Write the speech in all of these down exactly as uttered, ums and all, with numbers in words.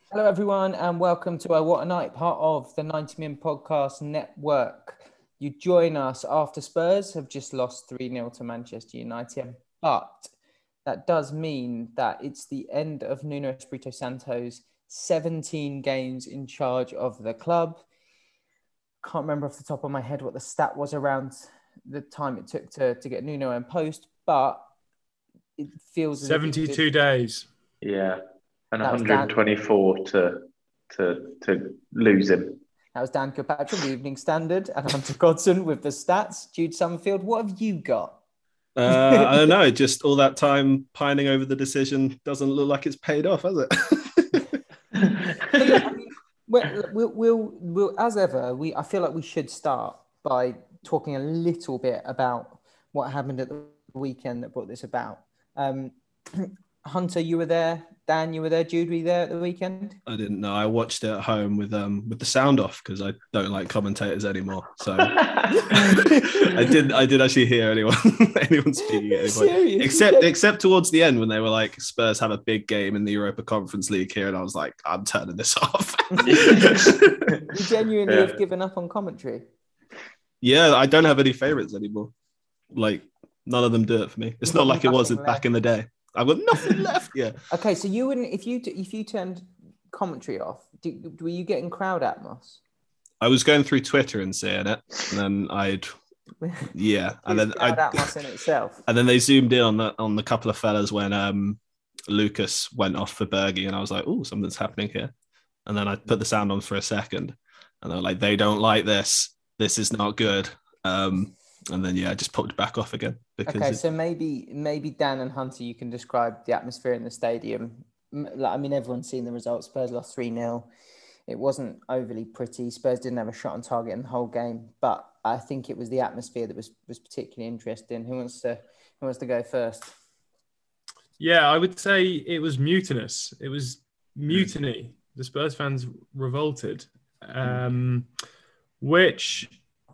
Hello, everyone, and welcome to our What a Night, part of the ninety Min Podcast Network. You join us after Spurs have just lost three nil to Manchester United, but that does mean that it's the end of Nuno Espirito Santo's seventeen games in charge of the club. Can't remember off the top of my head what the stat was around the time it took to, to get Nuno in post, but it feels as if it was seventy-two days. Yeah, and That was Dan- one hundred twenty-four to to to lose him. That was Dan Kilpatrick, the Evening Standard, and Hunter Godson with the stats. Jude Summerfield, what have you got? Uh, I don't know. Just all that time pining over the decision doesn't look like it's paid off, has it? I mean, we'll, we'll, we'll, we'll, as ever, we I feel like we should start by talking a little bit about what happened at the weekend that brought this about. Um, Hunter, you were there. Dan, you were there. Jude, were you there at the weekend? I didn't know. I watched it at home with um with the sound off because I don't like commentators anymore. So I did I did actually hear anyone anyone speaking at any point. Serious? Except except towards the end when they were like, Spurs have a big game in the Europa Conference League here, and I was like, I'm turning this off. You genuinely Yeah. have given up on commentary. Yeah, I don't have any favourites anymore. Like none of them do it for me. It's You've not got like it was nothing back left. in the day. I've got nothing left. Yeah. Okay, so you wouldn't if you if you turned commentary off, do, were you getting crowd atmos? I was going through Twitter and seeing it, and then I'd yeah, and then crowd I atmos in itself. and then they zoomed in on the on the couple of fellas when um Lucas went off for Bergie, and I was like, oh, something's happening here. And then I put the sound on for a second, and they were like, they don't like this. This is not good. Um, and then yeah, I just popped it back off again because Okay, it- so maybe maybe Dan and Hunter, you can describe the atmosphere in the stadium. M- like, I mean, everyone's seen the results. Spurs lost three nil. It wasn't overly pretty. Spurs didn't have a shot on target in the whole game, but I think it was the atmosphere that was was particularly interesting. Who wants to who wants to go first? Yeah, I would say it was mutinous. It was mutiny. The Spurs fans revolted, um, which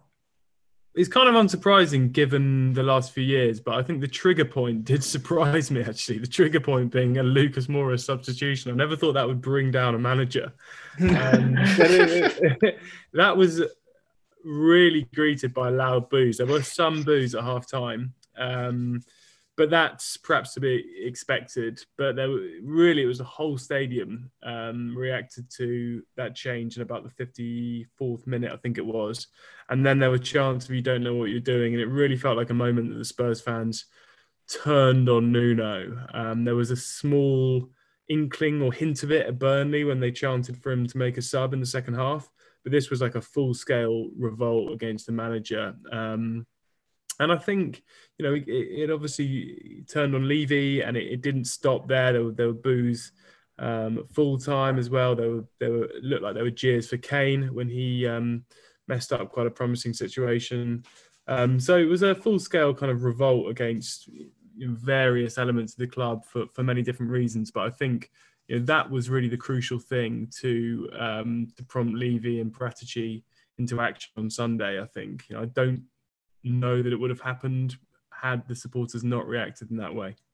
is kind of unsurprising given the last few years. But I think the trigger point did surprise me, actually. The trigger point being a Lucas Moura substitution. I never thought that would bring down a manager. Um, but it- that was really greeted by loud boos. There were some boos at half time. Um, But that's perhaps to be expected. But there were, really, it was the whole stadium um, reacted to that change in about the fifty-fourth minute, I think it was. And then there were chants of you don't know what you're doing. And it really felt like a moment that the Spurs fans turned on Nuno. Um, there was a small inkling or hint of it at Burnley when they chanted for him to make a sub in the second half. But this was like a full-scale revolt against the manager. Um, And I think, you know, it, it obviously turned on Levy, and it, it didn't stop there. There were, there were boos um, at full time as well. There were, there were it looked like there were jeers for Kane when he um, messed up quite a promising situation. Um, so it was a full scale kind of revolt against, you know, various elements of the club for, for many different reasons. But I think, you know, that was really the crucial thing to um, to prompt Levy and Paratici into action on Sunday. I think, you know, I don't know that it would have happened had the supporters not reacted in that way.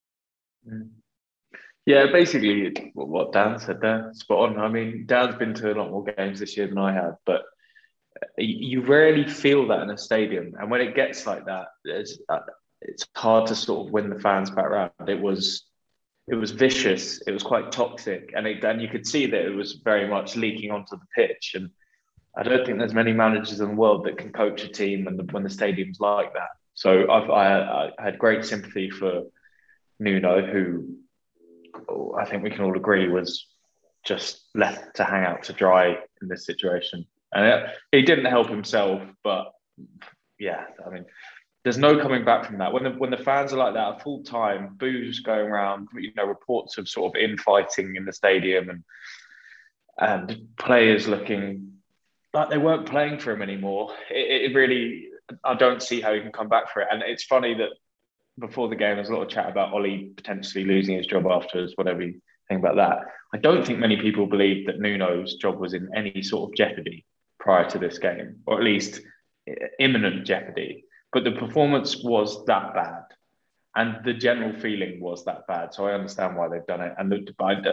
Yeah, basically what Dan said there, spot on. I mean, Dan's been to a lot more games this year than I have, but you rarely feel that in a stadium. And when it gets like that, it's, it's hard to sort of win the fans back round. It was it was vicious. It was quite toxic, and it, and you could see that it was very much leaking onto the pitch. And I don't think there's many managers in the world that can coach a team when the, when the stadium's like that. So I've, I, I had great sympathy for Nuno, who I think we can all agree was just left to hang out to dry in this situation. And it, he didn't help himself, but yeah, I mean, there's no coming back from that. When the when the fans are like that at full time, boos going around, you know, reports of sort of infighting in the stadium, and and players looking like they weren't playing for him anymore. It, it really, I don't see how he can come back for it. And it's funny that before the game, there's a lot of chat about Ollie potentially losing his job afterwards, whatever you think about that. I don't think many people believe that Nuno's job was in any sort of jeopardy prior to this game, or at least imminent jeopardy. But the performance was that bad, and the general feeling was that bad. So I understand why they've done it. And the,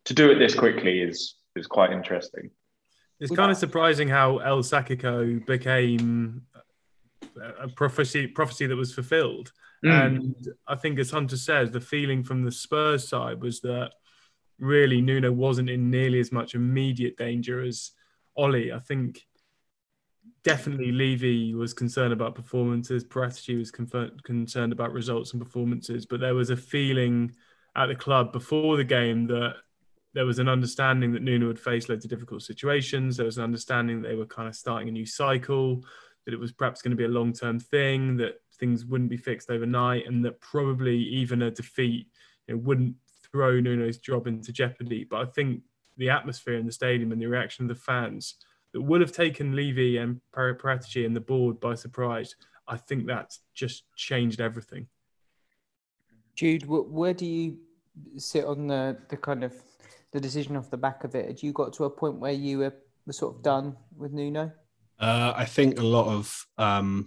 to do it this quickly is is quite interesting. It's kind of surprising how El Sakiko became a prophecy prophecy that was fulfilled. Mm. And I think, as Hunter says, the feeling from the Spurs side was that really Nuno wasn't in nearly as much immediate danger as Ollie. I think definitely Levy was concerned about performances. Paratici was confer- concerned about results and performances. But there was a feeling at the club before the game that there was an understanding that Nuno would face loads of difficult situations. There was an understanding that they were kind of starting a new cycle, that it was perhaps going to be a long-term thing, that things wouldn't be fixed overnight, and that probably even a defeat, you know, wouldn't throw Nuno's job into jeopardy. But I think the atmosphere in the stadium and the reaction of the fans that would have taken Levy and Paratici and the board by surprise, I think that's just changed everything. Jude, where do you sit on the, the kind of the decision off the back of it? Had you got to a point where you were, were sort of done with Nuno? Uh, I think a lot of um,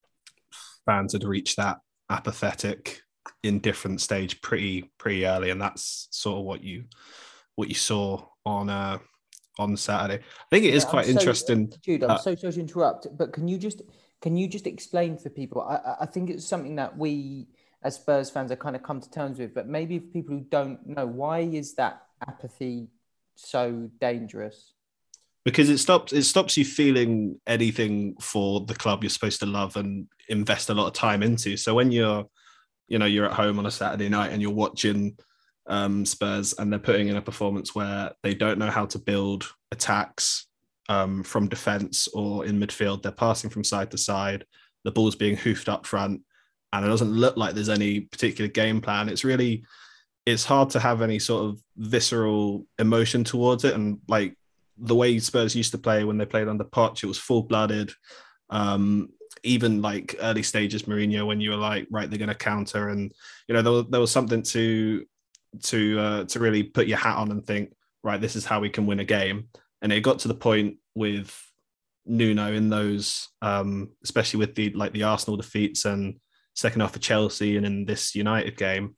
fans had reached that apathetic, indifferent stage pretty pretty early, and that's sort of what you what you saw on uh, on Saturday. I think it yeah, is quite I'm so, interesting. Jude, I'm uh, so sorry to interrupt, but can you just can you just explain for people? I, I think it's something that we as Spurs fans have kind of come to terms with, but maybe for people who don't know, why is that apathy so dangerous? Because it stops it stops you feeling anything for the club you're supposed to love and invest a lot of time into. So when you're, you know, you're at home on a Saturday night and you're watching um, Spurs and they're putting in a performance where they don't know how to build attacks um, from defence or in midfield, they're passing from side to side, the ball's being hoofed up front, and it doesn't look like there's any particular game plan. It's really, it's hard to have any sort of visceral emotion towards it. And like the way Spurs used to play when they played under Poch, it was full-blooded. Um, even like early stages Mourinho, when you were like, right, they're going to counter, and you know there was, there was something to to uh, to really put your hat on and think, right, this is how we can win a game. And it got to the point with Nuno in those, um, especially with the like the Arsenal defeats and second half of Chelsea and in this United game,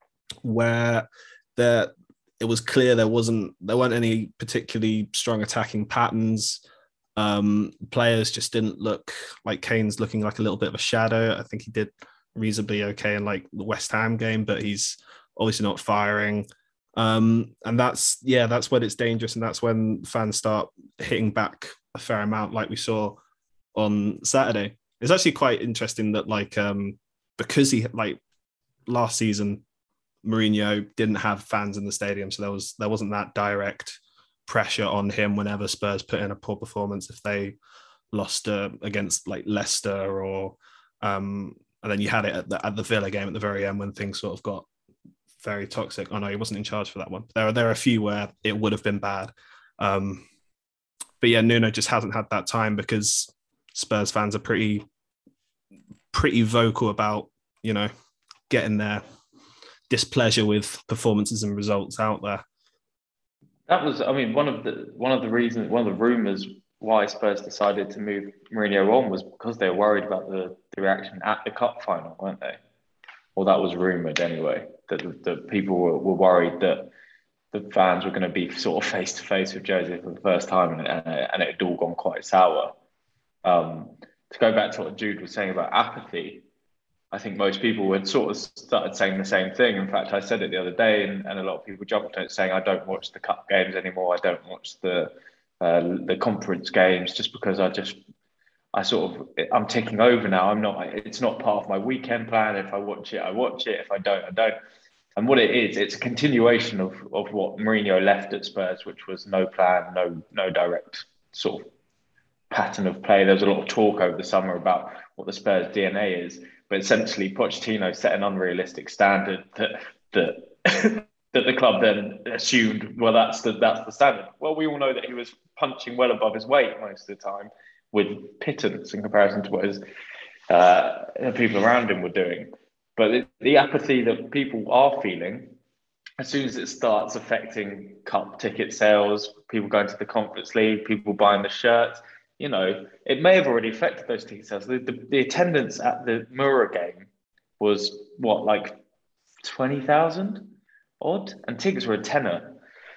where there it was clear there wasn't there weren't any particularly strong attacking patterns. Um, players just didn't look like Kane's looking like a little bit of a shadow. I think he did reasonably okay in like the West Ham game, but he's obviously not firing. Um, and that's, yeah, that's when it's dangerous. And that's when fans start hitting back a fair amount, like we saw on Saturday. It's actually quite interesting that like, um, because he like last season, Mourinho didn't have fans in the stadium. So there was, there wasn't that direct pressure on him whenever Spurs put in a poor performance, if they lost uh, against like Leicester or um and then you had it at the, at the Villa game at the very end when things sort of got very toxic. Oh no, he wasn't in charge for that one. There are there are a few where it would have been bad, um but yeah, Nuno just hasn't had that time because Spurs fans are pretty pretty vocal about, you know, getting their displeasure with performances and results out there. That was, I mean, one of the one of the reasons, one of the rumours why Spurs decided to move Mourinho on was because they were worried about the, the reaction at the cup final, weren't they? Well, that was rumoured anyway, that the, the people were, were worried that the fans were going to be sort of face to face with Jose for the first time, and, and, and it had all gone quite sour. Um, to go back to what Jude was saying about apathy, I think most people had sort of started saying the same thing. In fact, I said it the other day, and, and a lot of people jumped on it saying, I don't watch the cup games anymore. I don't watch the uh, the conference games just because I just, I sort of, I'm taking over now. I'm not, it's not part of my weekend plan. If I watch it, I watch it. If I don't, I don't. And what it is, it's a continuation of, of what Mourinho left at Spurs, which was no plan, no, no direct sort of pattern of play. There was a lot of talk over the summer about what the Spurs D N A is. But essentially, Pochettino set an unrealistic standard that that that the club then assumed, well, that's the that's the standard. Well, we all know that he was punching well above his weight most of the time, with pittance in comparison to what his uh, people around him were doing. But the, the apathy that people are feeling, as soon as it starts affecting cup ticket sales, people going to the Conference League, people buying the shirts, you know, it may have already affected those ticket sales. The, the, the attendance at the Mura game was, what, like twenty thousand odd? And tickets were a tenner.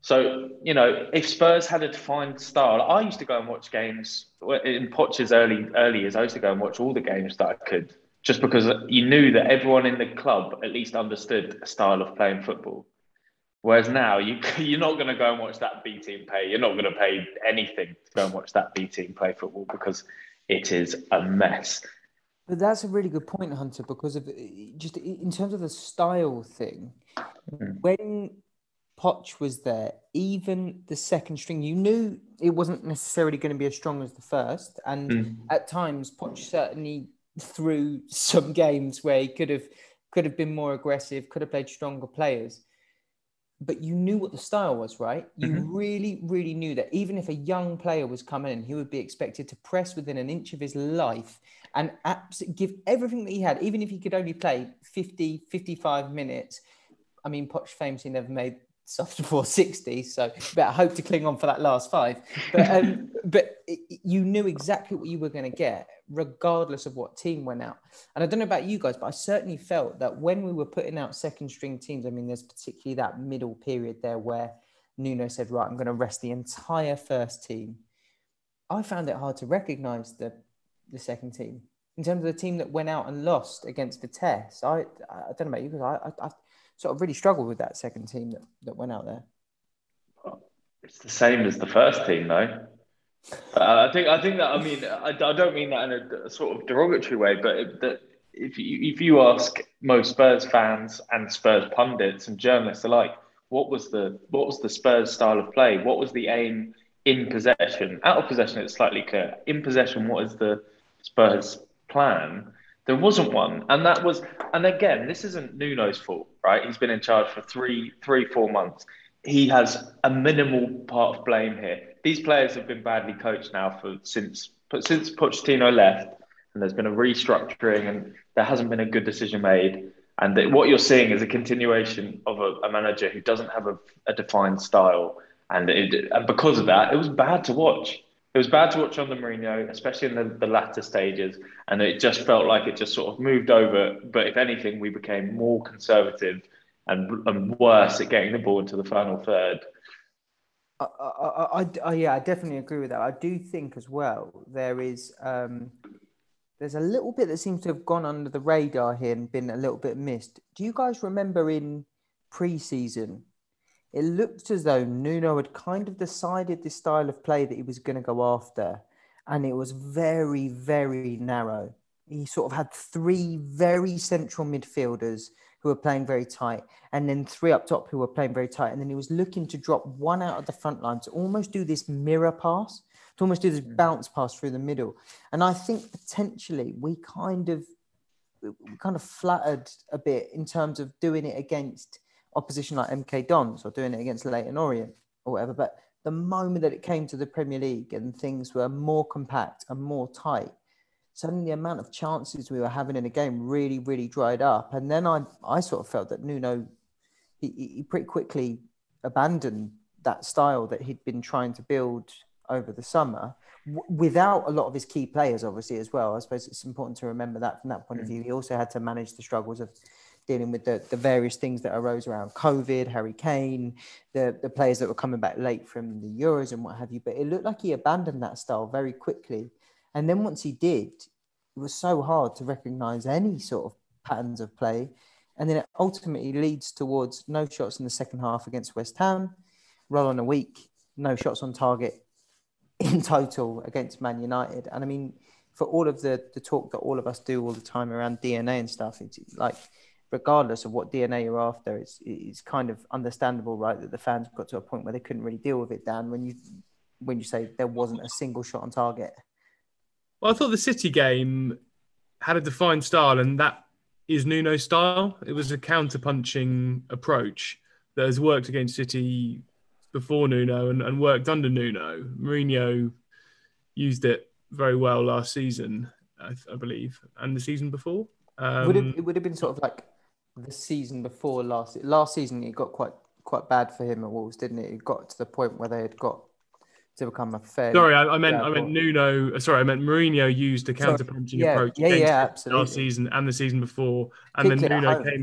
So, you know, if Spurs had a defined style, I used to go and watch games in Poch's early early years. I used to go and watch all the games that I could, just because you knew that everyone in the club at least understood a style of playing football. Whereas now, you, you're not going to go and watch that B team play. You're not going to pay anything to go and watch that B team play football because it is a mess. But that's a really good point, Hunter, because of just in terms of the style thing, mm. when Poch was there, even the second string, you knew it wasn't necessarily going to be as strong as the first. And mm. at times, Poch certainly threw some games where he could have could have been more aggressive, could have played stronger players. But you knew what the style was, right? You mm-hmm. really, really knew that even if a young player was coming in, he would be expected to press within an inch of his life and abs- give everything that he had, even if he could only play fifty, fifty-five minutes. I mean, Poch famously never made subs before sixty, so better hope to cling on for that last five. But, um, but it, you knew exactly what you were going to get, regardless of what team went out. And I don't know about you guys, but I certainly felt that when we were putting out second string teams, I mean, there's particularly that middle period there where Nuno said, right, I'm going to rest the entire first team. I found it hard to recognise the, the second team. In terms of the team that went out and lost against Vitesse, I, I don't know about you, because I, I, I sort of really struggled with that second team that, that went out there. It's the same as the first team, though. Uh, I think I think that I mean I, I don't mean that in a, a sort of derogatory way, but if, that if you if you ask most Spurs fans and Spurs pundits and journalists alike, what was the what was the Spurs style of play? What was the aim in possession? Out of possession, it's slightly clear. In possession, what is the Spurs plan? There wasn't one, and that was and again, this isn't Nuno's fault, right? He's been in charge for three three four months. He has a minimal part of blame here. These players have been badly coached now for since since Pochettino left, and there's been a restructuring, and there hasn't been a good decision made. And that what you're seeing is a continuation of a, a manager who doesn't have a, a defined style, and it, and because of that, it was bad to watch. It was bad to watch under Mourinho, especially in the, the latter stages, and it just felt like it just sort of moved over. But if anything, we became more conservative and, and worse at getting the ball into the final third. I, I, I, I, yeah, I definitely agree with that. I do think as well there is um, there's a little bit that seems to have gone under the radar here and been a little bit missed. Do you guys remember in pre-season, it looked as though Nuno had kind of decided the style of play that he was going to go after, and it was very, very narrow. He sort of had three very central midfielders who were playing very tight, and then three up top who were playing very tight. And then he was looking to drop one out of the front line to almost do this mirror pass, to almost do this bounce pass through the middle. And I think potentially we kind of, we kind of flattered a bit in terms of doing it against opposition like M K Dons or doing it against Leyton Orient or whatever. But the moment that it came to the Premier League and things were more compact and more tight, suddenly the amount of chances we were having in a game really, really dried up. And then I I sort of felt that Nuno, he, he pretty quickly abandoned that style that he'd been trying to build over the summer w- without a lot of his key players, obviously, as well. I suppose it's important to remember that from that point of view. He also had to manage the struggles of dealing with the, the various things that arose around COVID, Harry Kane, the, the players that were coming back late from the Euros and what have you. But it looked like he abandoned that style very quickly. And then once he did, it was so hard to recognise any sort of patterns of play. And then it ultimately leads towards no shots in the second half against West Ham, roll on a week, no shots on target in total against Man United. And I mean, for all of the, the talk that all of us do all the time around D N A and stuff, it's like, regardless of what D N A you're after, it's, it's kind of understandable, right, that the fans got to a point where they couldn't really deal with it, Dan, when you when you say there wasn't a single shot on target. Well, I thought the City game had a defined style, and that is Nuno's style. It was a counter-punching approach that has worked against City before Nuno and, and worked under Nuno. Mourinho used it very well last season, I, I believe, and the season before. Um, would it, it would have been sort of like the season before last. Last season, it got quite quite bad for him at Wolves, didn't it? It got to the point where they had got to become a fair. Sorry, I, I meant I meant Nuno. Sorry, I meant Mourinho used a counter-punching yeah, approach yeah, against yeah, absolutely. last season and the season before, and Kicked then Nuno came in.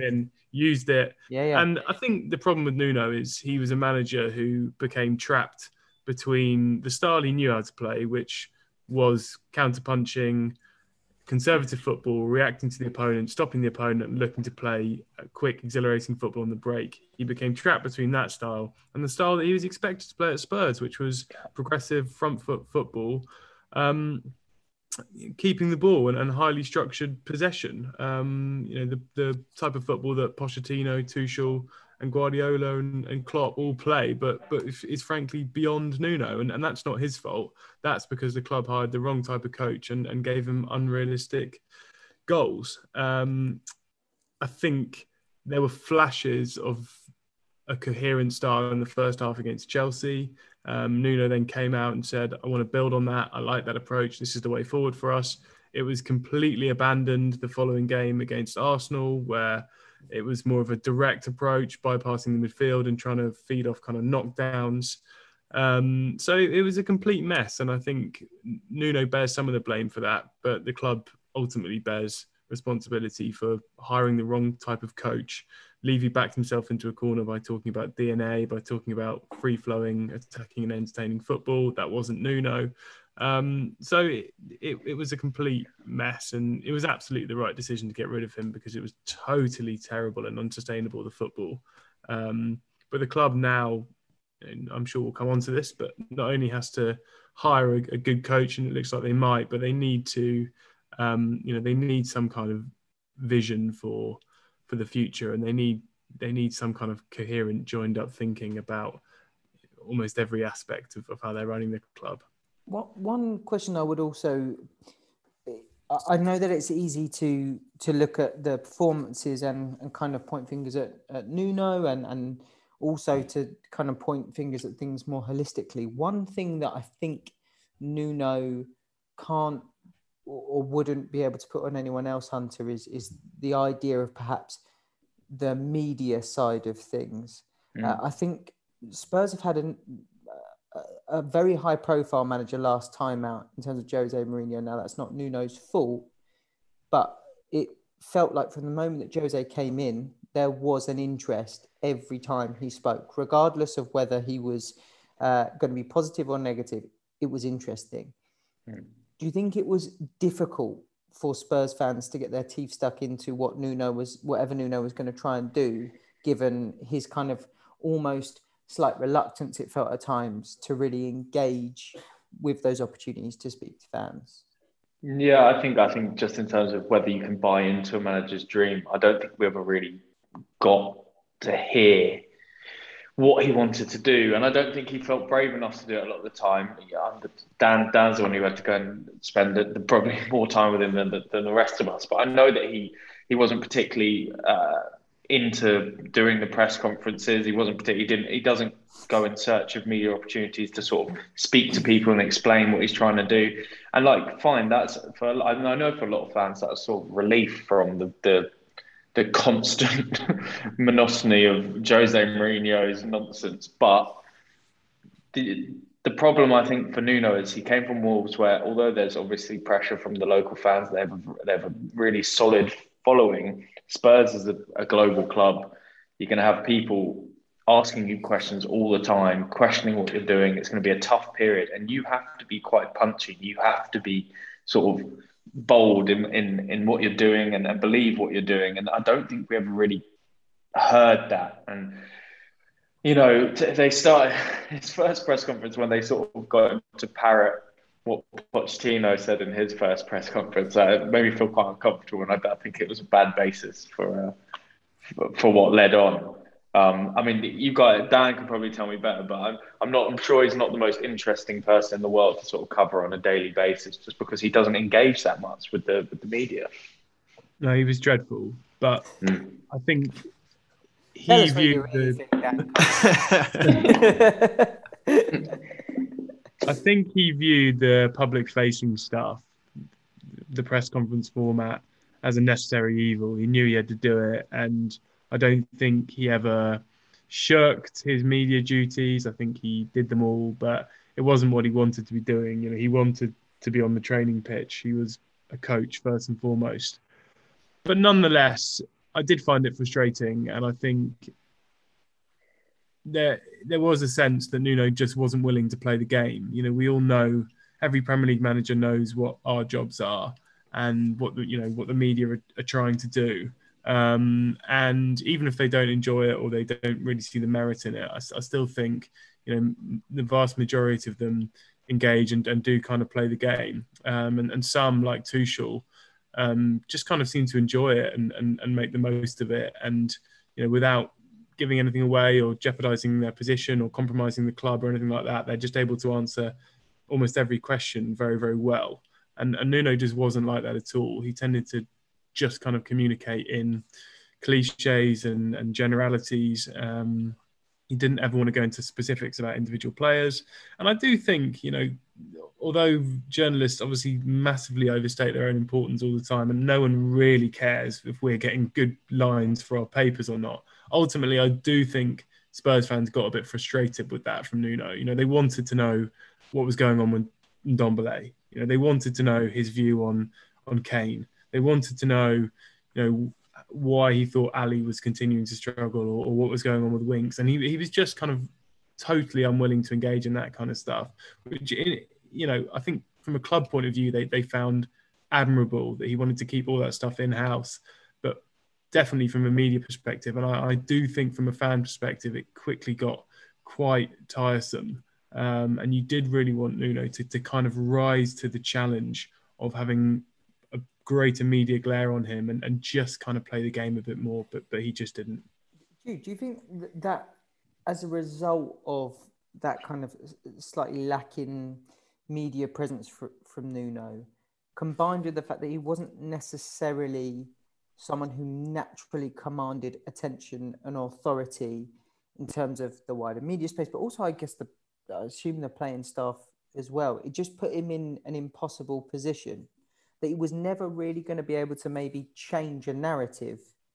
used it. Yeah, yeah. And I think the problem with Nuno is he was a manager who became trapped between the style he knew how to play, which was counter-punching, conservative football, reacting to the opponent, stopping the opponent, and looking to play a quick, exhilarating football on the break. He became trapped between that style and the style that he was expected to play at Spurs, which was progressive front foot football, um, keeping the ball and, and highly structured possession. Um, you know, the, the type of football that Pochettino, Tuchel, and Guardiola and, and Klopp all play, but but it's frankly beyond Nuno, and, and that's not his fault. That's because the club hired the wrong type of coach and, and gave him unrealistic goals. Um, I think there were flashes of a coherent style in the first half against Chelsea. Um, Nuno then came out and said, I want to build on that. I like that approach. This is the way forward for us. It was completely abandoned the following game against Arsenal, where it was more of a direct approach, bypassing the midfield and trying to feed off kind of knockdowns. Um, so it was a complete mess. And I think Nuno bears some of the blame for that, but the club ultimately bears responsibility for hiring the wrong type of coach. Levy backed himself into a corner by talking about D N A, by talking about free-flowing, attacking and entertaining football. That wasn't Nuno. Um, so it, it, it was a complete mess, and it was absolutely the right decision to get rid of him because it was totally terrible and unsustainable, the football. Um, but the club now, and I'm sure we'll come on to this, but not only has to hire a, a good coach, and it looks like they might, but they need to, um, you know, they need some kind of vision for for the future, and they need they need some kind of coherent, joined up thinking about almost every aspect of, of how they're running the club. What one question I would also, I know that it's easy to to look at the performances and, and kind of point fingers at, at Nuno and, and also to kind of point fingers at things more holistically. One thing that I think Nuno can't or wouldn't be able to put on anyone else, Hunter, is is the idea of perhaps the media side of things. Mm. Uh, I think Spurs have had an, a, a very high profile manager last time out in terms of Jose Mourinho. Now, that's not Nuno's fault, but it felt like from the moment that Jose came in, there was an interest every time he spoke, regardless of whether he was uh, going to be positive or negative. It was interesting. Mm. Do you think it was difficult for Spurs fans to get their teeth stuck into what Nuno was, whatever Nuno was going to try and do, given his kind of almost slight reluctance, it felt at times, to really engage with those opportunities to speak to fans? Yeah, I think I think just in terms of whether you can buy into a manager's dream, I don't think we ever really got to hear what he wanted to do, and I don't think he felt brave enough to do it a lot of the time. Yeah, Dan, Dan's the one who had to go and spend the, the, probably more time with him than the, than the rest of us. But I know that he he wasn't particularly uh, into doing the press conferences. He wasn't particularly. He didn't. He doesn't go in search of media opportunities to sort of speak to people and explain what he's trying to do. And like, fine, that's for. I know for a lot of fans that's sort of relief from the the. the constant monotony of Jose Mourinho's nonsense. But the the problem, I think, for Nuno is he came from Wolves, where although there's obviously pressure from the local fans, they have a, they have a really solid following. Spurs is a, a global club. You're going to have people asking you questions all the time, questioning what you're doing. It's going to be a tough period, and you have to be quite punchy. You have to be sort of bold in, in, in what you're doing and, and believe what you're doing. And I don't think we ever really heard that. And, you know, t- they started his first press conference when they sort of got him to parrot what Pochettino said in his first press conference. Uh, it made me feel quite uncomfortable, and I, I think it was a bad basis for uh, for, for what led on. Um, I mean, you guys, Dan can probably tell me better, but I'm, I'm not. I'm sure he's not the most interesting person in the world to sort of cover on a daily basis, just because he doesn't engage that much with the with the media. No, he was dreadful, but mm. I think he Tell us viewed what you really the. Think, Dan. I think he viewed the public-facing stuff, the press conference format, as a necessary evil. He knew he had to do it, and I don't think he ever shirked his media duties. I think he did them all, but it wasn't what he wanted to be doing. You know, he wanted to be on the training pitch. He was a coach first and foremost. But nonetheless, I did find it frustrating, and I think there there was a sense that Nuno just wasn't willing to play the game. You know, we all know, every Premier League manager knows what our jobs are and what the, you know, what the media are, are trying to do. Um, and even if they don't enjoy it or they don't really see the merit in it, I, I still think, you know, the vast majority of them engage and, and do kind of play the game. Um, and, and some, like Tuchel, um, just kind of seem to enjoy it and, and, and make the most of it. And, you know, without giving anything away or jeopardizing their position or compromising the club or anything like that, they're just able to answer almost every question very, very well. And, and Nuno just wasn't like that at all. He tended to just kind of communicate in cliches and, and generalities. Um, he didn't ever want to go into specifics about individual players. And I do think, you know, although journalists obviously massively overstate their own importance all the time, and no one really cares if we're getting good lines for our papers or not, ultimately, I do think Spurs fans got a bit frustrated with that from Nuno. You know, they wanted to know what was going on with Ndombele. You know, they wanted to know his view on on Kane. They wanted to know, you know, why he thought Ali was continuing to struggle, or, or what was going on with Winks. And he he was just kind of totally unwilling to engage in that kind of stuff. Which, you know, I think from a club point of view, they they found admirable that he wanted to keep all that stuff in-house. But definitely from a media perspective, and I, I do think from a fan perspective, it quickly got quite tiresome. Um, and you did really want Nuno to, to kind of rise to the challenge of having a greater media glare on him and, and just kind of play the game a bit more, but but he just didn't. Do you, do you think that as a result of that kind of slightly lacking media presence for, from Nuno, combined with the fact that he wasn't necessarily someone who naturally commanded attention and authority in terms of the wider media space, but also, I guess, the I assume the playing staff as well, it just put him in an impossible position that he was never really going to be able to maybe change a narrative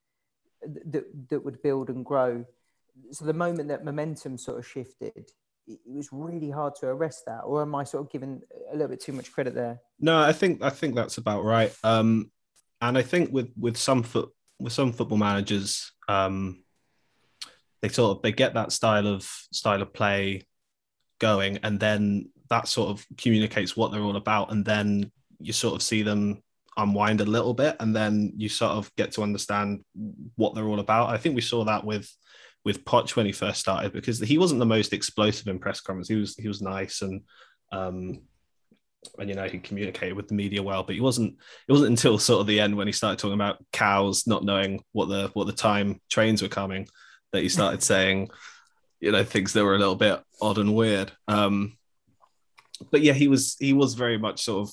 that that would build and grow. So the moment that momentum sort of shifted, it was really hard to arrest that. Or am I sort of giving a little bit too much credit there? No, I think I think that's about right. Um, and I think with with some foot with some football managers, um, they sort of they get that style of style of play going, and then that sort of communicates what they're all about, and then you sort of see them unwind a little bit, and then you sort of get to understand what they're all about. I think we saw that with with Poch when he first started, because he wasn't the most explosive in press conference. He was he was nice and um and you know, he communicated with the media well, but he wasn't it wasn't until sort of the end when he started talking about cows not knowing what the what the time trains were coming that he started saying, you know, things that were a little bit odd and weird. Um, but yeah, he was he was very much sort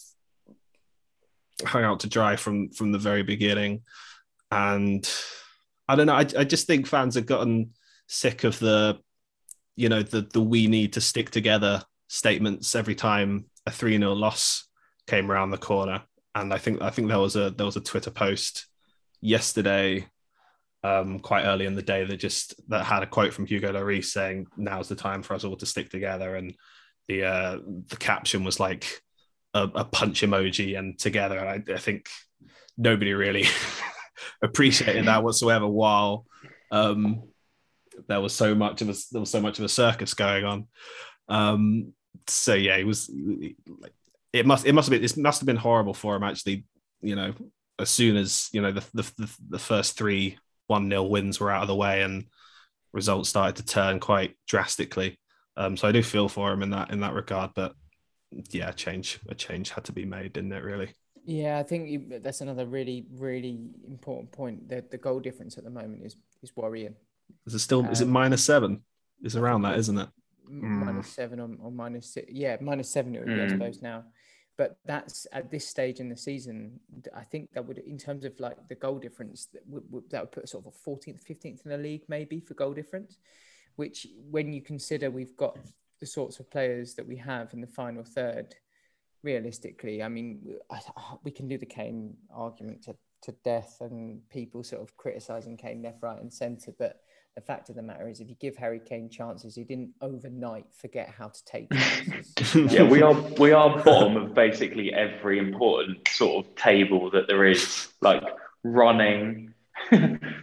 of hung out to dry from from the very beginning. And I don't know, I, I just think fans have gotten sick of the, you know, the the we need to stick together statements every time a three nil loss came around the corner. And I think I think there was a there was a Twitter post yesterday, Um, quite early in the day, that just that had a quote from Hugo Lloris saying, "Now's the time for us all to stick together." And the uh, the caption was like a, a punch emoji and together. And I, I think nobody really appreciated that whatsoever. While um, there was so much of a there was so much of a circus going on. Um, so yeah, it was like it must it must have been it must have been horrible for him, actually. You know, as soon as you know the the, the first three one nil wins were out of the way and results started to turn quite drastically. Um, so I do feel for him in that in that regard. But yeah, a change a change had to be made, didn't it, really? Yeah, I think you, that's another really, really important point. The, the goal difference at the moment is is worrying. Is it still, um, is it minus seven? It's around that, isn't it? Minus mm. seven or, or minus six. Yeah, minus seven it would be, mm. I suppose, now. But that's at this stage in the season, I think that would, in terms of like the goal difference, that would, that would put sort of a fourteenth, fifteenth in the league maybe for goal difference, which when you consider we've got the sorts of players that we have in the final third, realistically, I mean, I, we can do the Kane argument to, to death and people sort of criticising Kane left, right and centre, but the fact of the matter is, if you give Harry Kane chances, he didn't overnight forget how to take chances. You know? Yeah, we are we are bottom of basically every important sort of table that there is, like running,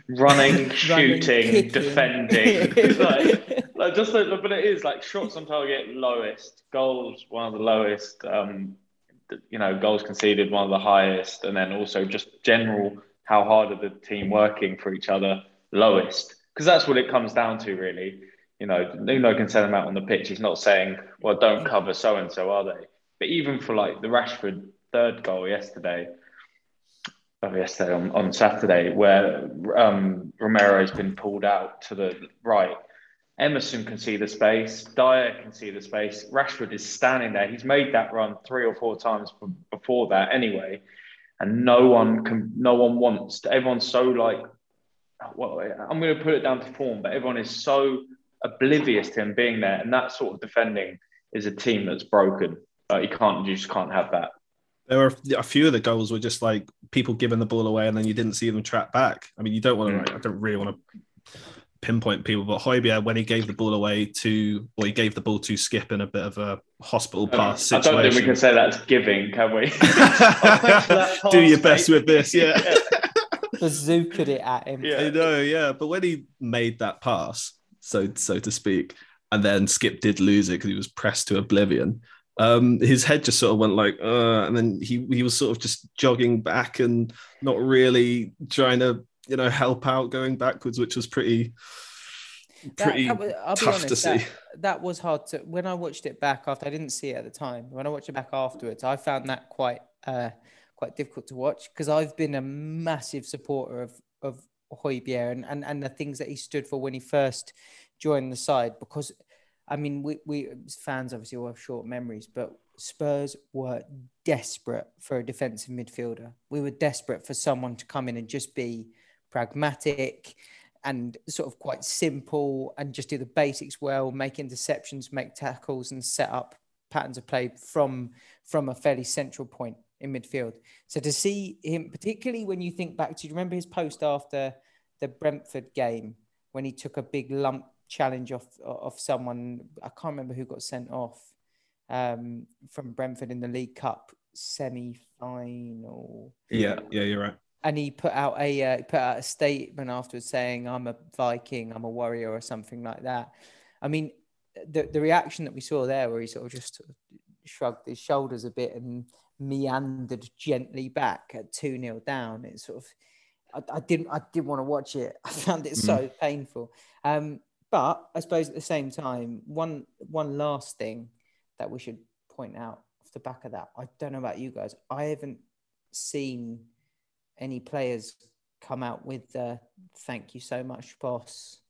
running, shooting, kicking. defending. like, like just, like, but it is like shots on target lowest, goals one of the lowest. Um, you know, goals conceded one of the highest, and then also just general how hard are the team working for each other lowest, because that's what it comes down to really. You know, Nuno can send them out on the pitch. He's not saying, well, don't cover so and so, are they? But even for like the Rashford third goal yesterday. Oh, yesterday on, on Saturday, where um, Romero's been pulled out to the right. Emerson can see the space. Dyer can see the space. Rashford is standing there. He's made that run three or four times before that anyway, and no one can. No one wants. To, everyone's so like, well, I'm going to put it down to form, but everyone is so oblivious to him being there, and that sort of defending is a team that's broken. Uh, you can't. You just can't have that. There were a few of the goals were just like people giving the ball away and then you didn't see them track back. I mean, you don't want to, I don't really want to pinpoint people, but Højbjerg, when he gave the ball away to, or he gave the ball to Skip in a bit of a hospital pass situation. I don't think we can say that's giving, can we? Do your best with this, yeah. Bazookaed it at him. Yeah. I know, yeah. But when he made that pass, so so to speak, and then Skip did lose it because he was pressed to oblivion. Um, his head just sort of went like, uh, and then he he was sort of just jogging back and not really trying to, you know, help out going backwards, which was pretty, pretty that, that was, I'll tough be honest, to see. That, that was hard to, when I watched it back after, I didn't see it at the time. When I watched it back afterwards, I found that quite, uh, quite difficult to watch because I've been a massive supporter of, of Højbjerg and, and, and the things that he stood for when he first joined the side, because I mean, we, we fans obviously all have short memories, but Spurs were desperate for a defensive midfielder. We were desperate for someone to come in and just be pragmatic and sort of quite simple and just do the basics well, make interceptions, make tackles and set up patterns of play from, from a fairly central point in midfield. So to see him, particularly when you think back to, do you remember his post after the Brentford game when he took a big lump challenge off of someone, I can't remember who got sent off um, from Brentford in the League Cup semi-final. Yeah, yeah, you're right. And he put out a uh, put out a statement afterwards saying, "I'm a Viking, I'm a warrior," or something like that. I mean, the the reaction that we saw there, where he sort of just shrugged his shoulders a bit and meandered gently back at two nil down. It's sort of, I, I didn't I didn't want to watch it. I found it so mm. painful. Um, But I suppose at the same time, one one last thing that we should point out off the back of that, I don't know about you guys, I haven't seen any players come out with the "thank you so much, boss.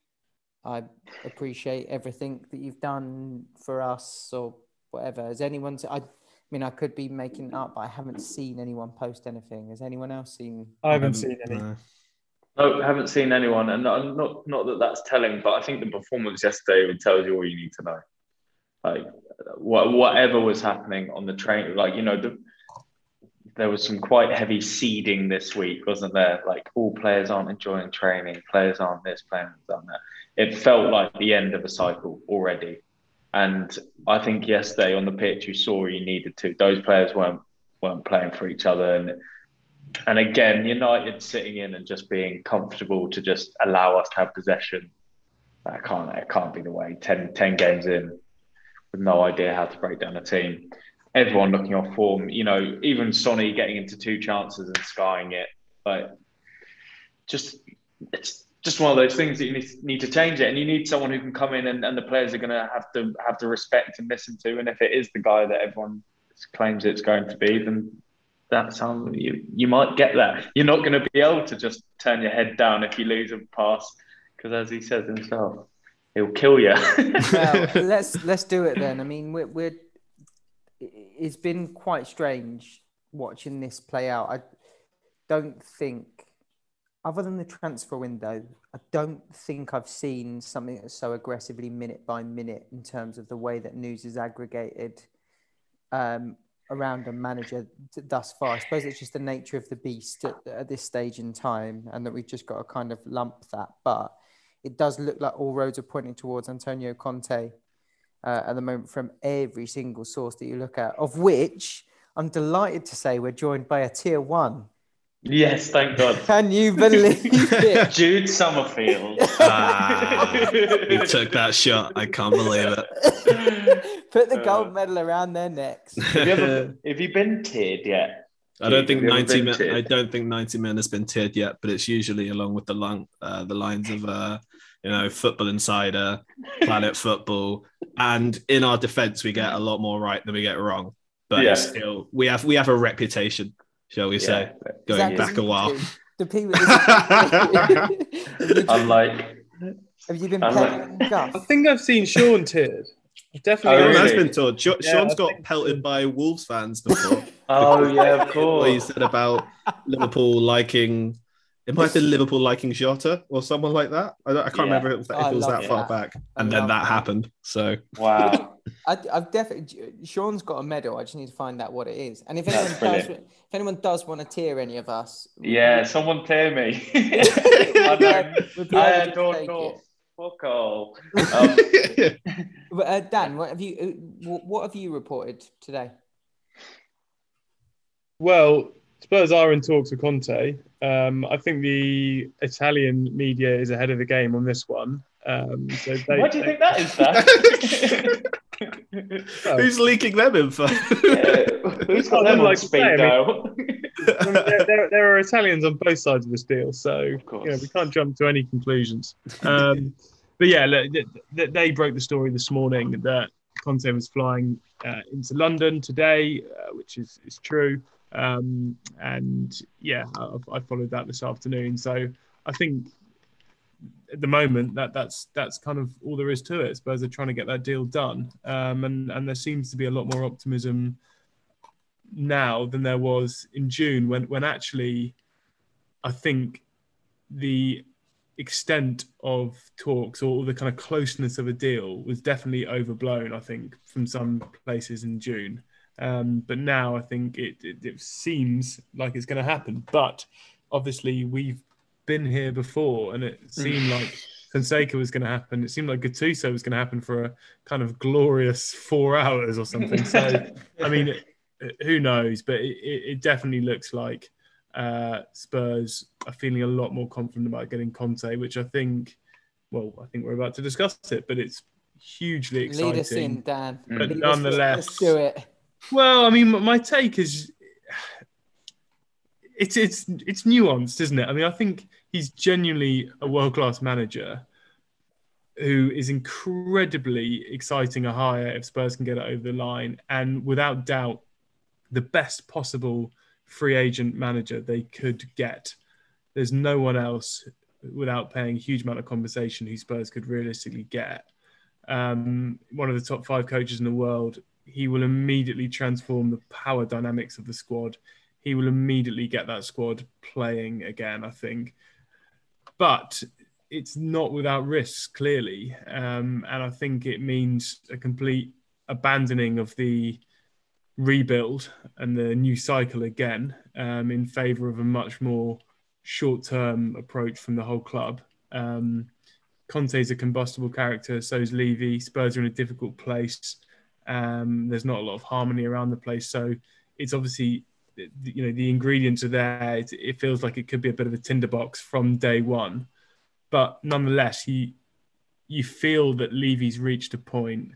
I appreciate everything that you've done for us," or whatever. Has anyone? I, I mean, I could be making it up, but I haven't seen anyone post anything. Has anyone else seen? I haven't seen any. No. No, haven't seen anyone, and not, not not that that's telling, but I think the performance yesterday would tell you all you need to know. Like what, whatever was happening on the train, like you know, the, there was some quite heavy seeding this week, wasn't there? Like all players aren't enjoying training, players aren't this, players aren't that. It felt like the end of a cycle already, and I think yesterday on the pitch you saw you needed to. Those players weren't weren't playing for each other, and. And again, United sitting in and just being comfortable to just allow us to have possession. That can't, that can't be the way. ten, ten games in with no idea how to break down a team. Everyone looking off form. You know, even Sonny getting into two chances and skying it. Like, just it's just one of those things that you need, need to change it. And you need someone who can come in and, and the players are going to have to have to respect and listen to. And if it is the guy that everyone claims it's going to be, then that's how you, you might get that. You're not going to be able to just turn your head down if you lose a pass, because as he says himself, he'll kill you. Well, let's let's do it then. I mean, we're, we're it's been quite strange watching this play out. I don't think, other than the transfer window, I don't think I've seen something that's so aggressively minute by minute in terms of the way that news is aggregated. Um, around a manager thus far. I suppose it's just the nature of the beast at, at this stage in time, and that we've just got to kind of lump that. But it does look like all roads are pointing towards Antonio Conte uh, at the moment from every single source that you look at, of which I'm delighted to say we're joined by a tier one Yes, thank God. Can you believe it? Jude Summerfield. Ah, he took that shot. I can't believe it. Put the gold medal around their necks. Have you ever, have you been tiered yet? I don't Jude, think have you ever ninety. been Men, tiered? I don't think ninety men has been tiered yet, but it's usually along with the line, uh, the lines of uh, you know, Football Insider, Planet Football, and in our defence, we get a lot more right than we get wrong. But Yeah. it's still, we have we have a reputation, shall we say, Yeah. going Is that back a while. The people. have, you, Unlike, have you been unlike- pegging Gus? I think I've seen Sean tiered. I've definitely. Oh, Sean has really? been told. Sean, Yeah, Sean's I got think pelted so. by Wolves fans before. oh yeah, of What you course. said about Liverpool liking, it might have been Liverpool liking Jota or someone like that. I, don't, I can't Yeah. remember if, if I it was love that far that. back. I And then love that that. happened. So Wow. I, I've definitely. Sean's got a medal. I just need to find out what it is. And if anyone That's does, brilliant. if anyone does want to tier any of us, Yeah, someone clear me. we'll I be know. able- we'll be I able to adore take North. it. Fuck all. Um, But, uh, Dan, what have you? uh, wh- What have you reported today? Well, Spurs are in talks with Conte. Um, I think the Italian media is ahead of the game on this one. Um, so they, why do you they- think that is, Dan? well, who's leaking them info? Yeah, who's got I them would on like to speed say, I mean- dial? I mean, there, there, there are Italians on both sides of this deal, so course. you know we can't jump to any conclusions. Um, but yeah, look, th- th- they broke the story this morning that Conte was flying uh, into London today, uh, which is is true. Um, and yeah, I, I followed that this afternoon. So I think at the moment that that's that's kind of all there is to it. Spurs are trying to get that deal done, um, and and there seems to be a lot more optimism now than there was in June, when when actually I think the extent of talks or the kind of closeness of a deal was definitely overblown, I think, from some places in June. Um, but now I think it, it, it seems like it's going to happen. But obviously we've been here before, and it seemed like Fonseca was going to happen. It seemed like Gattuso was going to happen for a kind of glorious four hours or something. So, I mean, who knows? But it, it definitely looks like uh, Spurs are feeling a lot more confident about getting Conte, which I think, well, I think we're about to discuss it, but it's hugely exciting. Lead us in, Dan. But Lead us in. nonetheless- Let's do it. Well, I mean, my take is it's it's it's nuanced, isn't it? I mean, I think he's genuinely a world-class manager who is incredibly exciting a hire if Spurs can get it over the line, and without doubt, the best possible free agent manager they could get. There's no one else without paying a huge amount of compensation who Spurs could realistically get. Um, one of the top five coaches in the world. He will immediately transform the power dynamics of the squad. He will immediately get that squad playing again, I think. But it's not without risks, clearly. Um, and I think it means a complete abandoning of the rebuild and the new cycle again, um, in favour of a much more short-term approach from the whole club. Um, Conte's a combustible character, so is Levy. Spurs are in a difficult place. Um, there's not a lot of harmony around the place, so it's obviously, you know, the ingredients are there. It, it feels like it could be a bit of a tinderbox from day one, but nonetheless, he, you feel that Levy's reached a point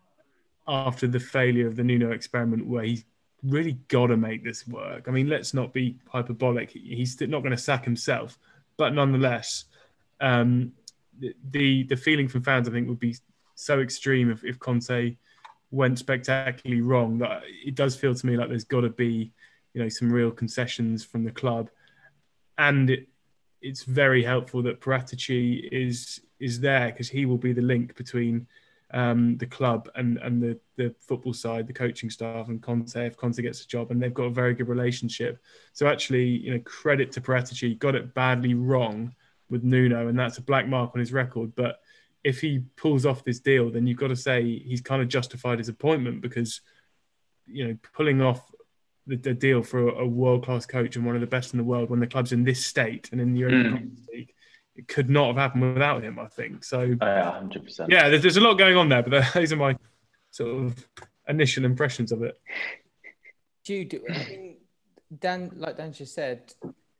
after the failure of the Nuno experiment where he's really got to make this work. I mean, let's not be hyperbolic. He's not going to sack himself, but nonetheless, um, the the feeling from fans, I think, would be so extreme if, if Conte went spectacularly wrong that it does feel to me like there's got to be, you know, some real concessions from the club. And it, it's very helpful that Paratici is is there, because he will be the link between um, the club and, and the, the football side, the coaching staff, and Conte, if Conte gets a job, and they've got a very good relationship. So actually, you know, credit to Paratici, got it badly wrong with Nuno, and that's a black mark on his record. But if he pulls off this deal, then you've got to say he's kind of justified his appointment, because, you know, pulling off the, the deal for a, a world-class coach and one of the best in the world when the club's in this state and in the Europa Mm. Conference League, it could not have happened without him, I think. So, Oh, yeah, one hundred percent. yeah, there's, there's a lot going on there, but those are my sort of initial impressions of it. Jude, I mean, Dan, like Dan just said,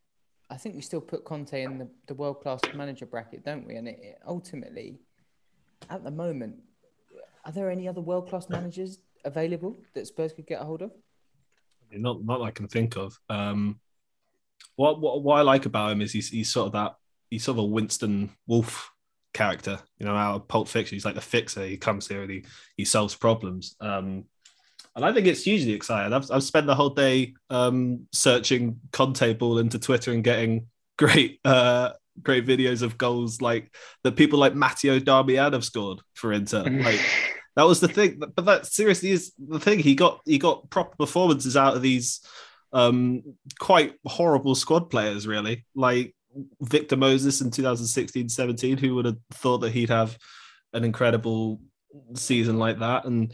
I think we still put Conte in the, the world-class manager bracket, don't we? And it, it ultimately, at the moment, are there any other world-class managers available that Spurs could get a hold of? Not, not that I can think of. Um, what, what what I like about him is he's he's sort of that he's sort of a Winston Wolfe character, you know, out of Pulp Fiction. He's like the fixer. He comes here and he he solves problems. Um, and I think it's hugely exciting. I've I've spent the whole day um, searching Conte ball into Twitter and getting great uh, great videos of goals like that people like Matteo Darmian have scored for Inter. Like that was the thing. But that seriously is the thing. He got he got proper performances out of these um, quite horrible squad players, really. Like Victor Moses in two thousand sixteen seventeen, who would have thought that he'd have an incredible season like that? And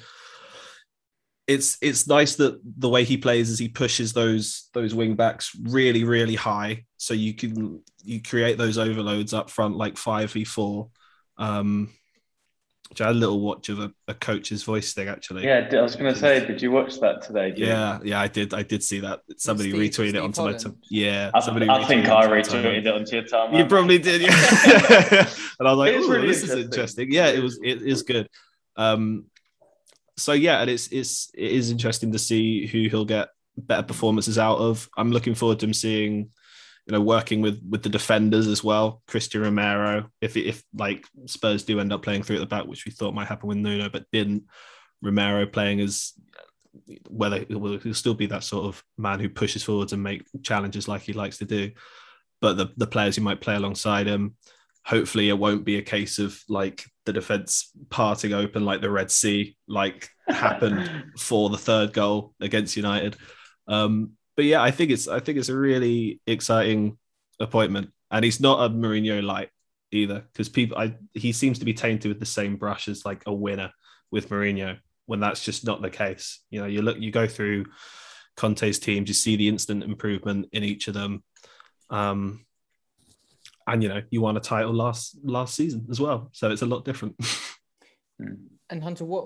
it's it's nice that the way he plays is he pushes those those wing backs really, really high. So you can you create those overloads up front like five v four. Um, which I had a little watch of a, a coach's voice thing, actually. Yeah, I was going to say, did you watch that today? Yeah, you? yeah, I did. I did see that. Somebody Steve, retweeted Steve it onto Holland. my. T- yeah, I, somebody I think I retweeted it onto your timeline. You probably did, yeah. And I was like, "Oh, really this interesting. is interesting." Yeah, it was. It is good. Um, so yeah, and it's it's it is interesting to see who he'll get better performances out of. I'm looking forward to him seeing, you know, working with with the defenders as well. Christian Romero, if if like Spurs do end up playing three at the back, which we thought might happen with Nuno, but didn't. Romero playing as whether he'll still be that sort of man who pushes forwards and make challenges like he likes to do. But the the players who might play alongside him, hopefully it won't be a case of like the defense parting open like the Red Sea, like happened for the third goal against United. Um, but yeah, I think it's I think it's a really exciting appointment, and he's not a Mourinho light either, because people I he seems to be tainted with the same brush as like a winner with Mourinho, when that's just not the case. You know, you look, you go through Conte's teams, you see the instant improvement in each of them. Um, and, you know, you won a title last last season as well. So it's a lot different. And Hunter, what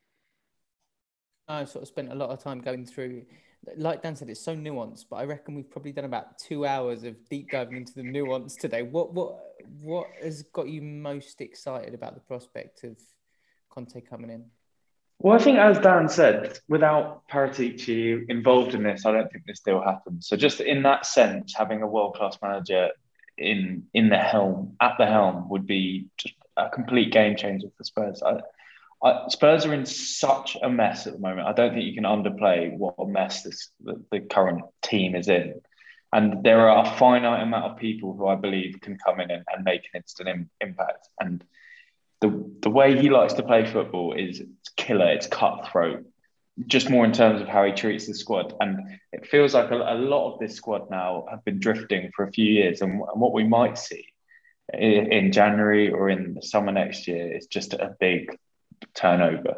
I've sort of spent a lot of time going through, like Dan said, it's so nuanced, but I reckon we've probably done about two hours of deep diving into the nuance today. What what what has got you most excited about the prospect of Conte coming in? Well, I think, as Dan said, without Paratici involved in this, I don't think this deal happens. So just in that sense, having a world-class manager in in the helm, at the helm, would be just a complete game changer for Spurs. I, I, Spurs are in such a mess at the moment. I don't think you can underplay what a mess this the, the current team is in. And there are a finite amount of people who I believe can come in and, and make an instant im- impact. And the the way he likes to play football is it's killer, it's cutthroat, just more in terms of how he treats the squad. And it feels like a, a lot of this squad now have been drifting for a few years. And, and what we might see in, in January or in the summer next year is just a big turnover.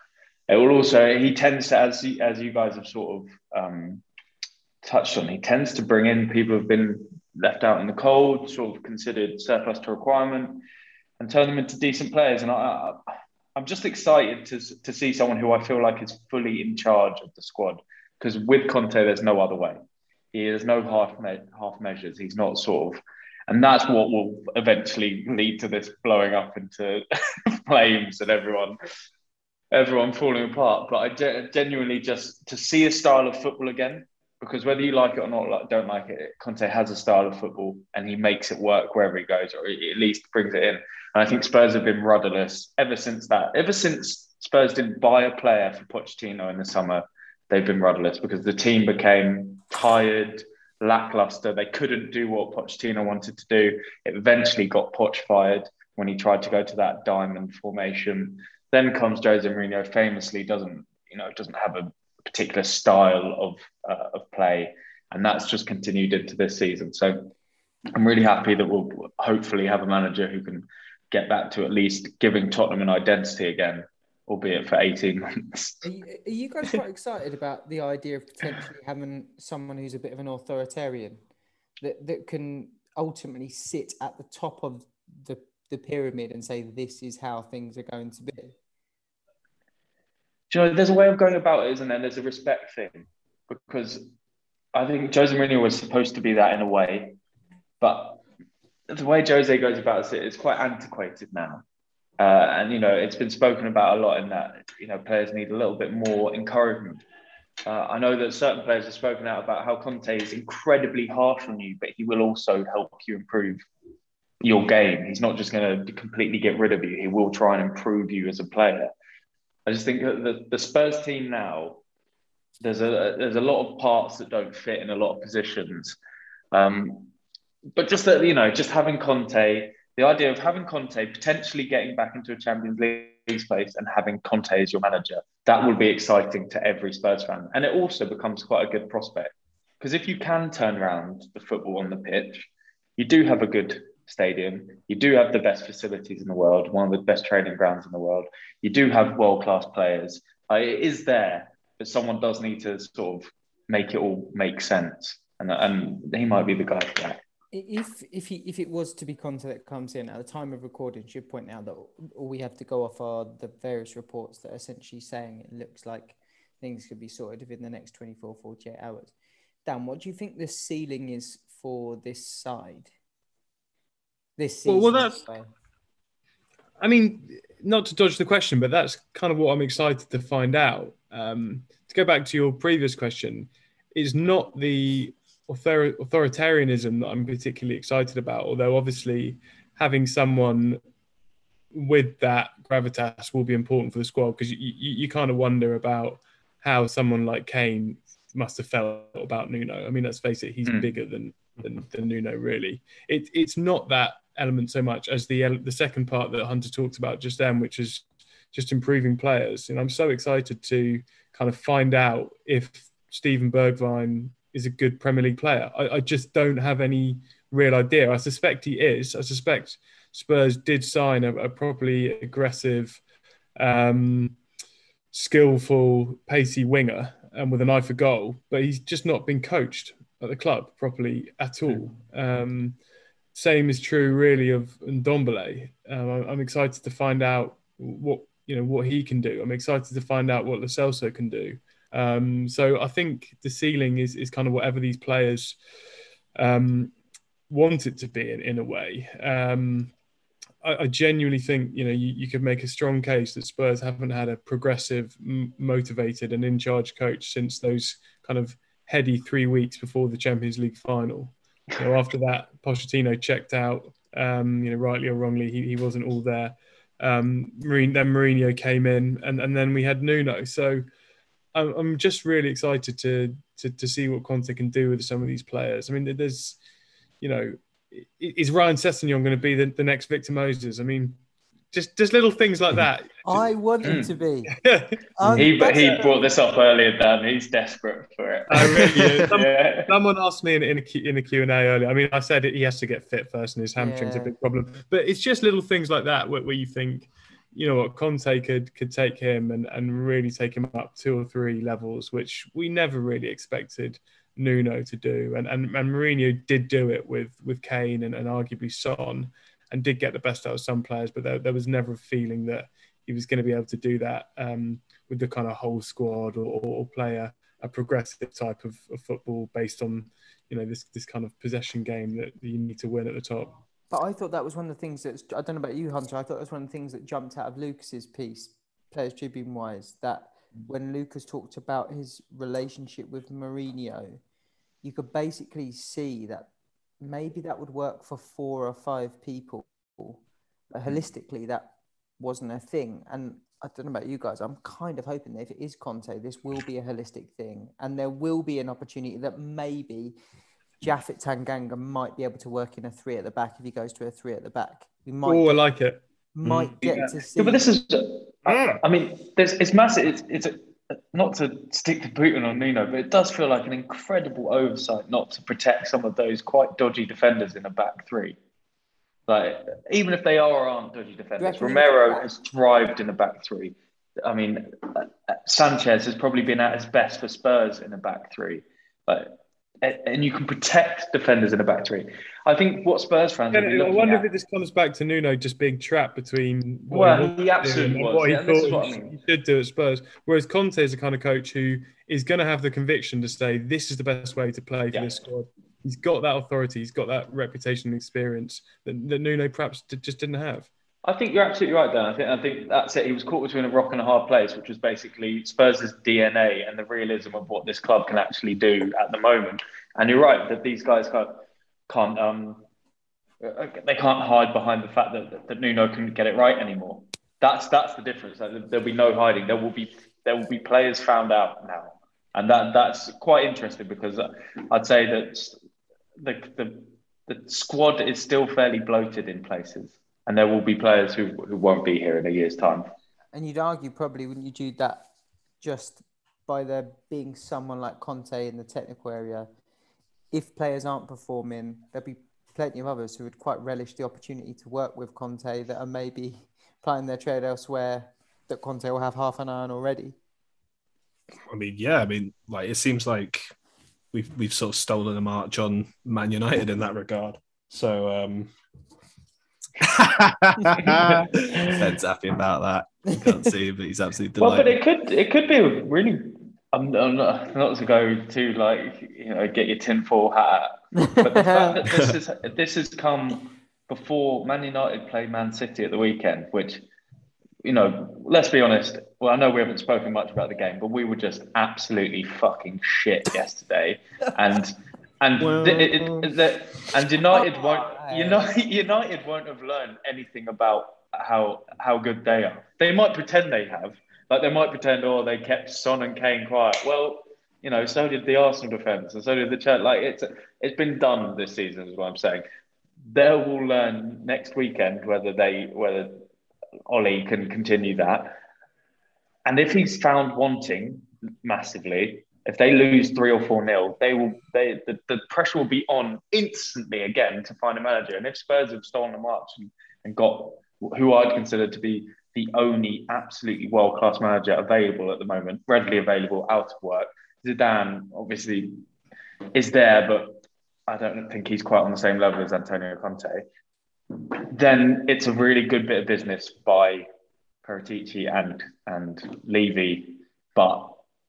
It will also, he tends to, as, as you guys have sort of um, touched on, he tends to bring in people who've been left out in the cold, sort of considered surplus to requirement, and turn them into decent players. And I, I, I'm just excited to, to see someone who I feel like is fully in charge of the squad. Because with Conte, there's no other way. He has no half me- half measures. He's not sort of, and that's what will eventually lead to this blowing up into flames and everyone, everyone falling apart. But I ge- genuinely just to see a style of football again, because whether you like it or not, like, don't like it, Conte has a style of football and he makes it work wherever he goes, or at least brings it in. And I think Spurs have been rudderless ever since that. Ever since Spurs didn't buy a player for Pochettino in the summer, they've been rudderless because the team became tired, lackluster. They couldn't do what Pochettino wanted to do. It eventually got Poch fired when he tried to go to that diamond formation. Then comes Jose Mourinho, famously doesn't, you know, doesn't have a particular style of uh, of play, and that's just continued into this season. So I'm really happy that we'll hopefully have a manager who can get back to at least giving Tottenham an identity again, albeit for eighteen months. Are you, are you guys quite excited about the idea of potentially having someone who's a bit of an authoritarian that, that can ultimately sit at the top of the, the pyramid and say, this is how things are going to be? Do you know, there's a way of going about it, isn't there? There's a respect thing, because I think Jose Mourinho was supposed to be that in a way, but the way Jose goes about it is quite antiquated now. Uh, and, you know, it's been spoken about a lot in that, you know, players need a little bit more encouragement. Uh, I know that certain players have spoken out about how Conte is incredibly harsh on you, but he will also help you improve your game. He's not just going to completely get rid of you. He will try and improve you as a player. I just think that the, the Spurs team now, there's a there's a lot of parts that don't fit in a lot of positions. Um, but just that, you know, just having Conte, the idea of having Conte potentially getting back into a Champions League space and having Conte as your manager, that will be exciting to every Spurs fan. And it also becomes quite a good prospect. Because if you can turn around the football on the pitch, you do have a good stadium, you do have the best facilities in the world, one of the best training grounds in the world, you do have world-class players. Uh, it is there, but someone does need to sort of make it all make sense. And, and he might be the guy for that. If if he if it was to be Conte that comes in at the time of recording, should point out that all we have to go off are the various reports that are essentially saying it looks like things could be sorted within the next twenty-four, forty-eight hours. Dan, what do you think the ceiling is for this side? This season? Well, well that's. I mean, not to dodge the question, but that's kind of what I'm excited to find out. Um, to go back to your previous question, is not the author- authoritarianism that I'm particularly excited about, although obviously having someone with that gravitas will be important for the squad, because you, you, you kind of wonder about how someone like Kane must have felt about Nuno. I mean, let's face it, he's mm. bigger than, than than Nuno, really. It, it's not that element so much as the the second part that Hunter talked about just then, which is just improving players. And I'm so excited to kind of find out if Steven Bergwijn is a good Premier League player. I, I just don't have any real idea. I suspect he is. I suspect Spurs did sign a, a properly aggressive, um, skillful, pacey winger and with an eye for goal, but he's just not been coached at the club properly at all. Um, same is true really of Ndombele. Um, I'm excited to find out what, you know, what he can do. I'm excited to find out what Lo Celso can do. Um, so I think the ceiling is is kind of whatever these players um, want it to be in, in a way. Um, I, I genuinely think, you know, you, you could make a strong case that Spurs haven't had a progressive, m- motivated and in-charge coach since those kind of heady three weeks before the Champions League final. You know, after that, Pochettino checked out, um, you know, rightly or wrongly, he, he wasn't all there. Um, Marine, then Mourinho came in, and, and then we had Nuno. So I'm, I'm just really excited to, to to see what Conte can do with some of these players. I mean, there's, you know, is Ryan Sessegnon going to be the, the next Victor Moses? I mean, just just little things like that. I want him to be. um, he he brought this up earlier, Dan. He's desperate for it. I really, some, yeah. Someone asked me in, in, a, in a Q and A earlier. I mean, I said it, he has to get fit first and his hamstring's yeah. a big problem. But it's just little things like that where, where you think, you know what, Conte could could take him and, and really take him up two or three levels, which we never really expected Nuno to do. And and, and Mourinho did do it with, with Kane and, and arguably Son, and did get the best out of some players, but there, there was never a feeling that he was going to be able to do that um, with the kind of whole squad or, or play a, a progressive type of, of football based on, you know, this this kind of possession game that you need to win at the top. But I thought that was one of the things that, I don't know about you, Hunter, I thought that was one of the things that jumped out of Lucas's piece, Players Tribune wise, that when Lucas talked about his relationship with Mourinho, you could basically see that maybe that would work for four or five people. But holistically, that wasn't a thing. And I don't know about you guys, I'm kind of hoping that if it is Conte, this will be a holistic thing. And there will be an opportunity that maybe Japhet Tanganga might be able to work in a three at the back if he goes to a three at the back. We might oh, get, I like it. Might mm. get yeah. to see. Yeah, but this is, I, I mean, there's, it's massive. It's, it's a, not to stick the boot on Nuno, but it does feel like an incredible oversight not to protect some of those quite dodgy defenders in a back three. Like, even if they are or aren't dodgy defenders, Romero has thrived in a back three. I mean, Sanchez has probably been at his best for Spurs in a back three. But and you can protect defenders in a back three. I think what Spurs fans yeah, will be looking I wonder at, if it just comes back to Nuno just being trapped between what well, he, he absolutely and was. what he Yeah, thought what he, I mean. he should do at Spurs. Whereas Conte is the kind of coach who is going to have the conviction to say, this is the best way to play for yeah. this squad. he's got that authority, he's got that reputation and experience that, that Nuno perhaps d- just didn't have. I think you're absolutely right, Dan. I think I think that's it. He was caught between a rock and a hard place, which was basically Spurs' D N A and the realism of what this club can actually do at the moment. And you're right that these guys can't, can't um, they can't hide behind the fact that, that Nuno couldn't get it right anymore. That's that's the difference. There'll be no hiding. There will be there will be players found out now, and that that's quite interesting because I'd say that the the the squad is still fairly bloated in places. And there will be players who, who won't be here in a year's time. And you'd argue probably, wouldn't you, Jude, that just by there being someone like Conte in the technical area, if players aren't performing, there'll be plenty of others who would quite relish the opportunity to work with Conte that are maybe playing their trade elsewhere that Conte will have half an eye on already. I mean, yeah, I mean, like it seems like we've we've sort of stolen a march on Man United in that regard. So, um, Ben's happy about that. You can't see, but he's absolutely delighted. Well, but it could it could be a really. I'm, I'm not, not to go to like you know get your tinfoil hat, but the fact that this is this has come before Man United played Man City at the weekend, which you know, let's be honest. Well, I know we haven't spoken much about the game, but we were just absolutely fucking shit yesterday, and. And well, the, it, it, the, and United oh, won't United, United won't have learned anything about how how good they are. They might pretend they have, like they might pretend, oh, they kept Son and Kane quiet. Well, you know, so did the Arsenal defence, and so did the Chelsea. Like it's it's been done this season, is what I'm saying. They will learn next weekend whether they whether Ollie can continue that, and if he's found wanting massively. If they lose three or four nil, they will. They the, the pressure will be on instantly again to find a manager. And if Spurs have stolen the march and, and got who I'd consider to be the only absolutely world class manager available at the moment, readily available, out of work, Zidane obviously is there, but I don't think he's quite on the same level as Antonio Conte. Then it's a really good bit of business by Paratici and and Levy, but.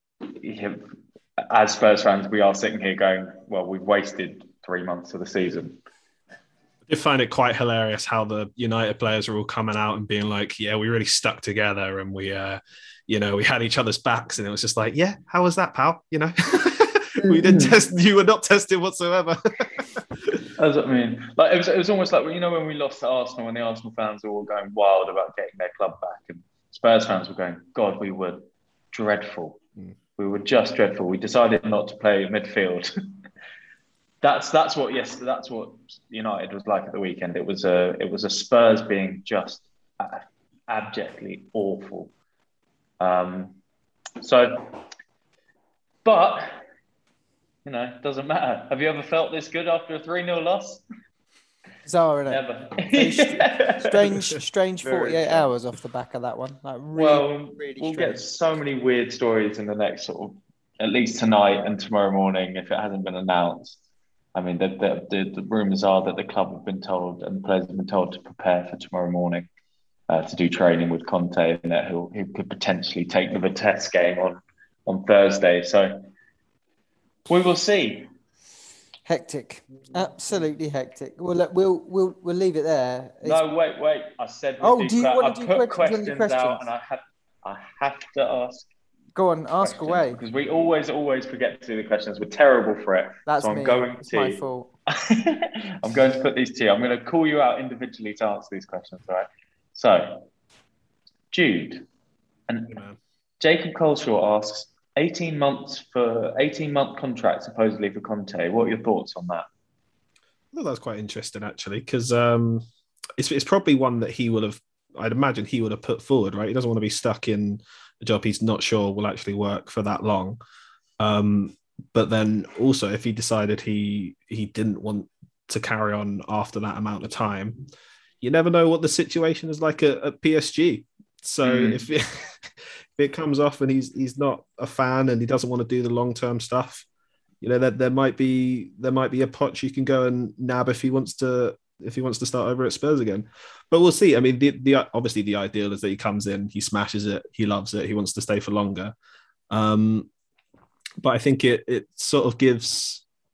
As Spurs fans, we are sitting here going, well, we've wasted three months of the season. I did find it quite hilarious how the United players are all coming out and being like, yeah, we really stuck together and we, uh, you know, we had each other's backs. And it was just like, yeah, how was that, pal? You know, we didn't test, you were not tested whatsoever. That's what I mean. Like, it was, it was almost like, you know, when we lost to Arsenal and the Arsenal fans were all going wild about getting their club back and Spurs fans were going, God, we were dreadful. Mm. We were just dreadful. We decided not to play midfield. that's that's what yes, that's what United was like at the weekend. It was a it was a Spurs being just abjectly awful. Um, so, but you know, it doesn't matter. Have you ever felt this good after a three nil loss? Bizarre, isn't it? Never. strange, strange forty-eight hours off the back of that one. Like really, well, really we'll strange. Get so many weird stories in the next sort of, at least tonight and tomorrow morning, if it hasn't been announced. I mean, the the, the, the rumours are that the club have been told and the players have been told to prepare for tomorrow morning uh, to do training with Conte, and that he'll, he could potentially take the Vitesse game on on Thursday. So we will see. Hectic, absolutely hectic. Well, look, we'll we'll we'll leave it there. It's... No, wait, wait. I said. Oh, do, do you que- want to I do put questions? questions, questions out, and I have I have to ask. Go on, ask away. Because we always always forget to do the questions. We're terrible for it. That's so I'm me. going it's to. my fault. I'm going to put these to you. I'm going to call you out individually to answer these questions. All right. So, Jude, and yeah. Jacob Coleshaw asks. eighteen months for eighteen month contract supposedly for Conte. What are your thoughts on that? Well, that's quite interesting actually, because um, it's it's probably one that he would have. I'd imagine he would have put forward, right? He doesn't want to be stuck in a job he's not sure will actually work for that long. Um, but then also, if he decided he he didn't want to carry on after that amount of time, you never know what the situation is like at, at P S G. So mm. if it, if it comes off and he's he's not a fan and he doesn't want to do the long term stuff, you know, that there, there might be there might be a Poch you can go and nab if he wants to if he wants to start over at Spurs again. But we'll see. I mean, the the obviously the ideal is that he comes in, he smashes it, he loves it, he wants to stay for longer. Um, but I think it it sort of gives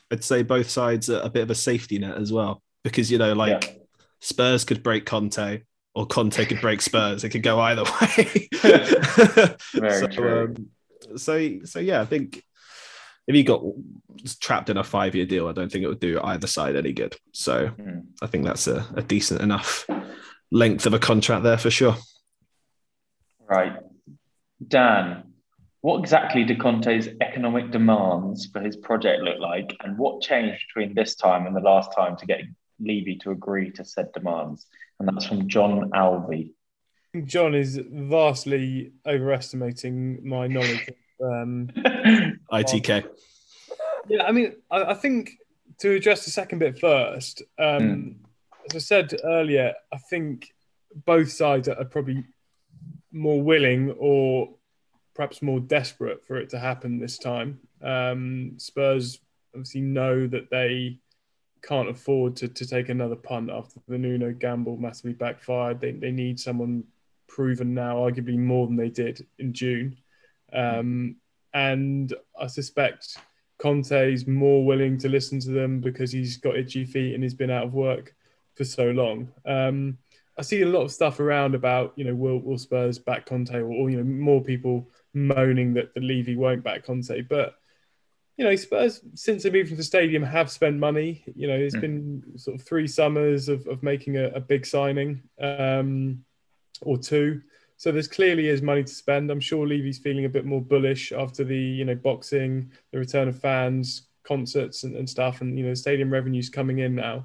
I'd say both sides are a bit of a safety net as well, because, you know, like yeah. Spurs could break Conte or Conte could break Spurs. It could go either way. Very so, true. Um, so, so yeah, I think if you got trapped in a five-year deal, I don't think it would do either side any good. So mm. I think that's a, a decent enough length of a contract there for sure. Right. Dan, what exactly do Conte's economic demands for his project look like, and what changed between this time and the last time to get Levy to agree to said demands? And that's from John Alvey. John is vastly overestimating my knowledge of um, I T K. Yeah, I mean, I, I think to address the second bit first, um, mm. as I said earlier, I think both sides are probably more willing or perhaps more desperate for it to happen this time. Um, Spurs obviously know that they can't afford to, to take another punt after the Nuno gamble massively backfired. They, they need someone proven now, arguably more than they did in June. Um, and I suspect Conte is more willing to listen to them because he's got itchy feet and he's been out of work for so long. Um, I see a lot of stuff around about, you know, will, will Spurs back Conte, or, or, you know, more people moaning that the Levy won't back Conte. But, you know, Spurs, since they moved to the stadium, have spent money. You know, it's mm. been sort of three summers of, of making a, a big signing um, or two. So there's clearly is money to spend. I'm sure Levy's feeling a bit more bullish after the, you know, boxing, the return of fans, concerts and, and stuff. And, you know, stadium revenues coming in now.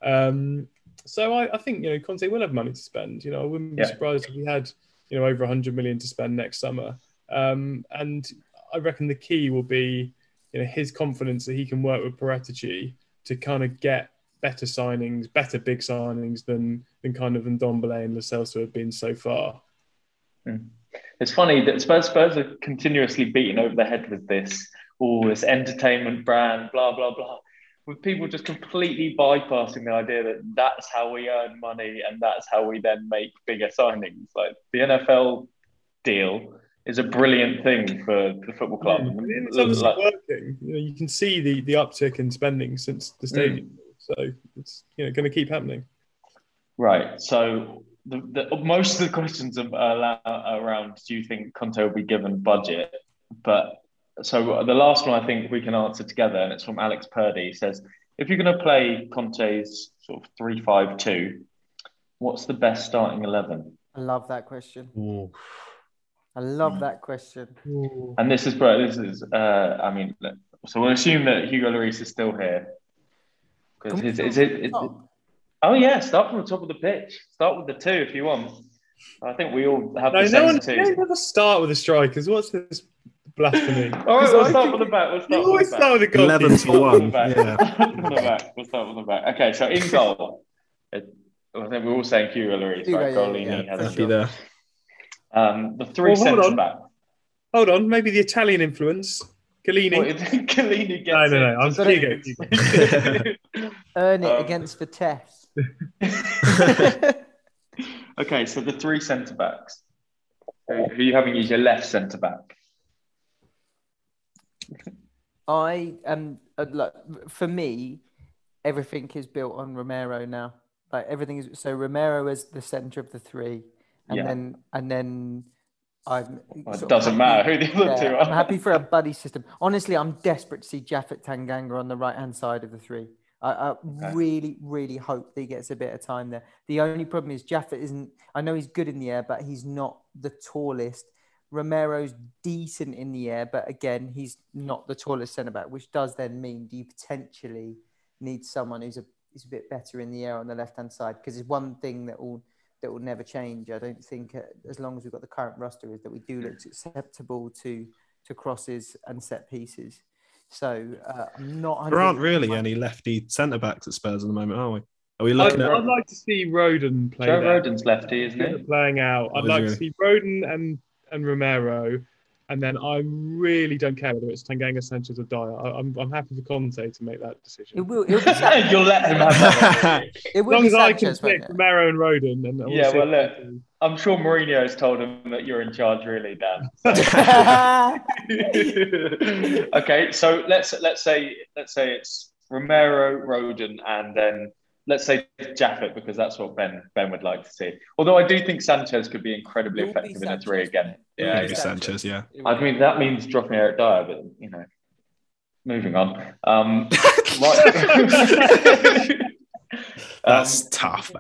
Um, so I, I think, you know, Conte will have money to spend. You know, I wouldn't be yeah. surprised if we had, you know, over one hundred million to spend next summer. Um, and I reckon the key will be, you know, his confidence that he can work with Paratici to kind of get better signings, better big signings than than kind of Ndombele and Lo Celso have been so far. Mm. It's funny that Spurs, Spurs are continuously beaten over the head with this, all this entertainment brand, blah, blah, blah, with people just completely bypassing the idea that that's how we earn money and that's how we then make bigger signings. Like the N F L deal is a brilliant thing for the football club. Mm. It's obviously like, working. You know, you can see the, the uptick in spending since the stadium. Mm. So it's, you know, going to keep happening. Right. So the, the most of the questions are around, do you think Conte will be given budget? But so the last one I think we can answer together, and it's from Alex Purdy. He says, if you're going to play Conte's sort of three five two, what's the best starting eleven? I love that question. Ooh. I love that question. Ooh. And this is, bro, this is, uh, I mean, so we'll assume that Hugo Lloris is still here. Because is, is it, is it, oh yeah, start from the top of the pitch. Start with the two if you want. I think we all have no, the same no one, two. No, never start with the strikers. What's this blasphemy? All right, we'll start with the back. We'll start with the back. Start with the eleven to one. Yeah. the back. We'll start with the back. Okay, so in goal, it, I think we're all saying Hugo Lloris, right? Golini yeah, has be there. Um, the three well, centre back. Hold on, maybe the Italian influence. Chiellini. What, Chiellini gets no, no, no. it. I'm Hugo. Hugo. Earn it um, against Vitesse. Okay, so the three centre backs. Who are you having as your left centre back? I um look, for me, everything is built on Romero now. Like everything is so Romero is the centre of the three, and yeah. then and then I'm. Well, it doesn't matter who the other yeah, two are. I'm happy for a buddy system. Honestly, I'm desperate to see Japhet Tanganga on the right hand side of the three. I, I okay. really, really hope that he gets a bit of time there. The only problem is Japhet isn't. I know he's good in the air, but he's not the tallest. Romero's decent in the air, but again, he's not the tallest centre back, which does then mean do you potentially need someone who's a is a bit better in the air on the left hand side? Because it's one thing that will that will never change. I don't think uh, as long as we've got the current roster is that we do look acceptable to to crosses and set pieces. So uh, I'm not. There aren't really any lefty centre backs at Spurs at the moment, are we? Are we looking I'd, at? I'd like to see Roden play. Joe there. Rodon's lefty, isn't he? Playing out. I'd Oh, like is to see Roden and and Romero, and then I really don't care whether it's Tanganga, Sanchez, or Dyer. I, I'm I'm happy for Conte to make that decision. It will. It'll be Sanchez. You'll let him have that. It will As long be as I Sanchez, can pick Romero and Roden, and we'll Yeah, see well, what look, we do. I'm sure Mourinho's told him that you're in charge, really, Dan. Okay, so let's let's say let's say it's Romero, Roden, and then let's say Jaffet, because that's what Ben Ben would like to see. Although I do think Sanchez could be incredibly It will be effective in a three Sanchez, again. won't it? It will Yeah, be Maybe yeah. Sanchez, yeah. It will I be. mean, that means dropping Eric Dyer, but, you know, moving on. Um, right. That's um, tough.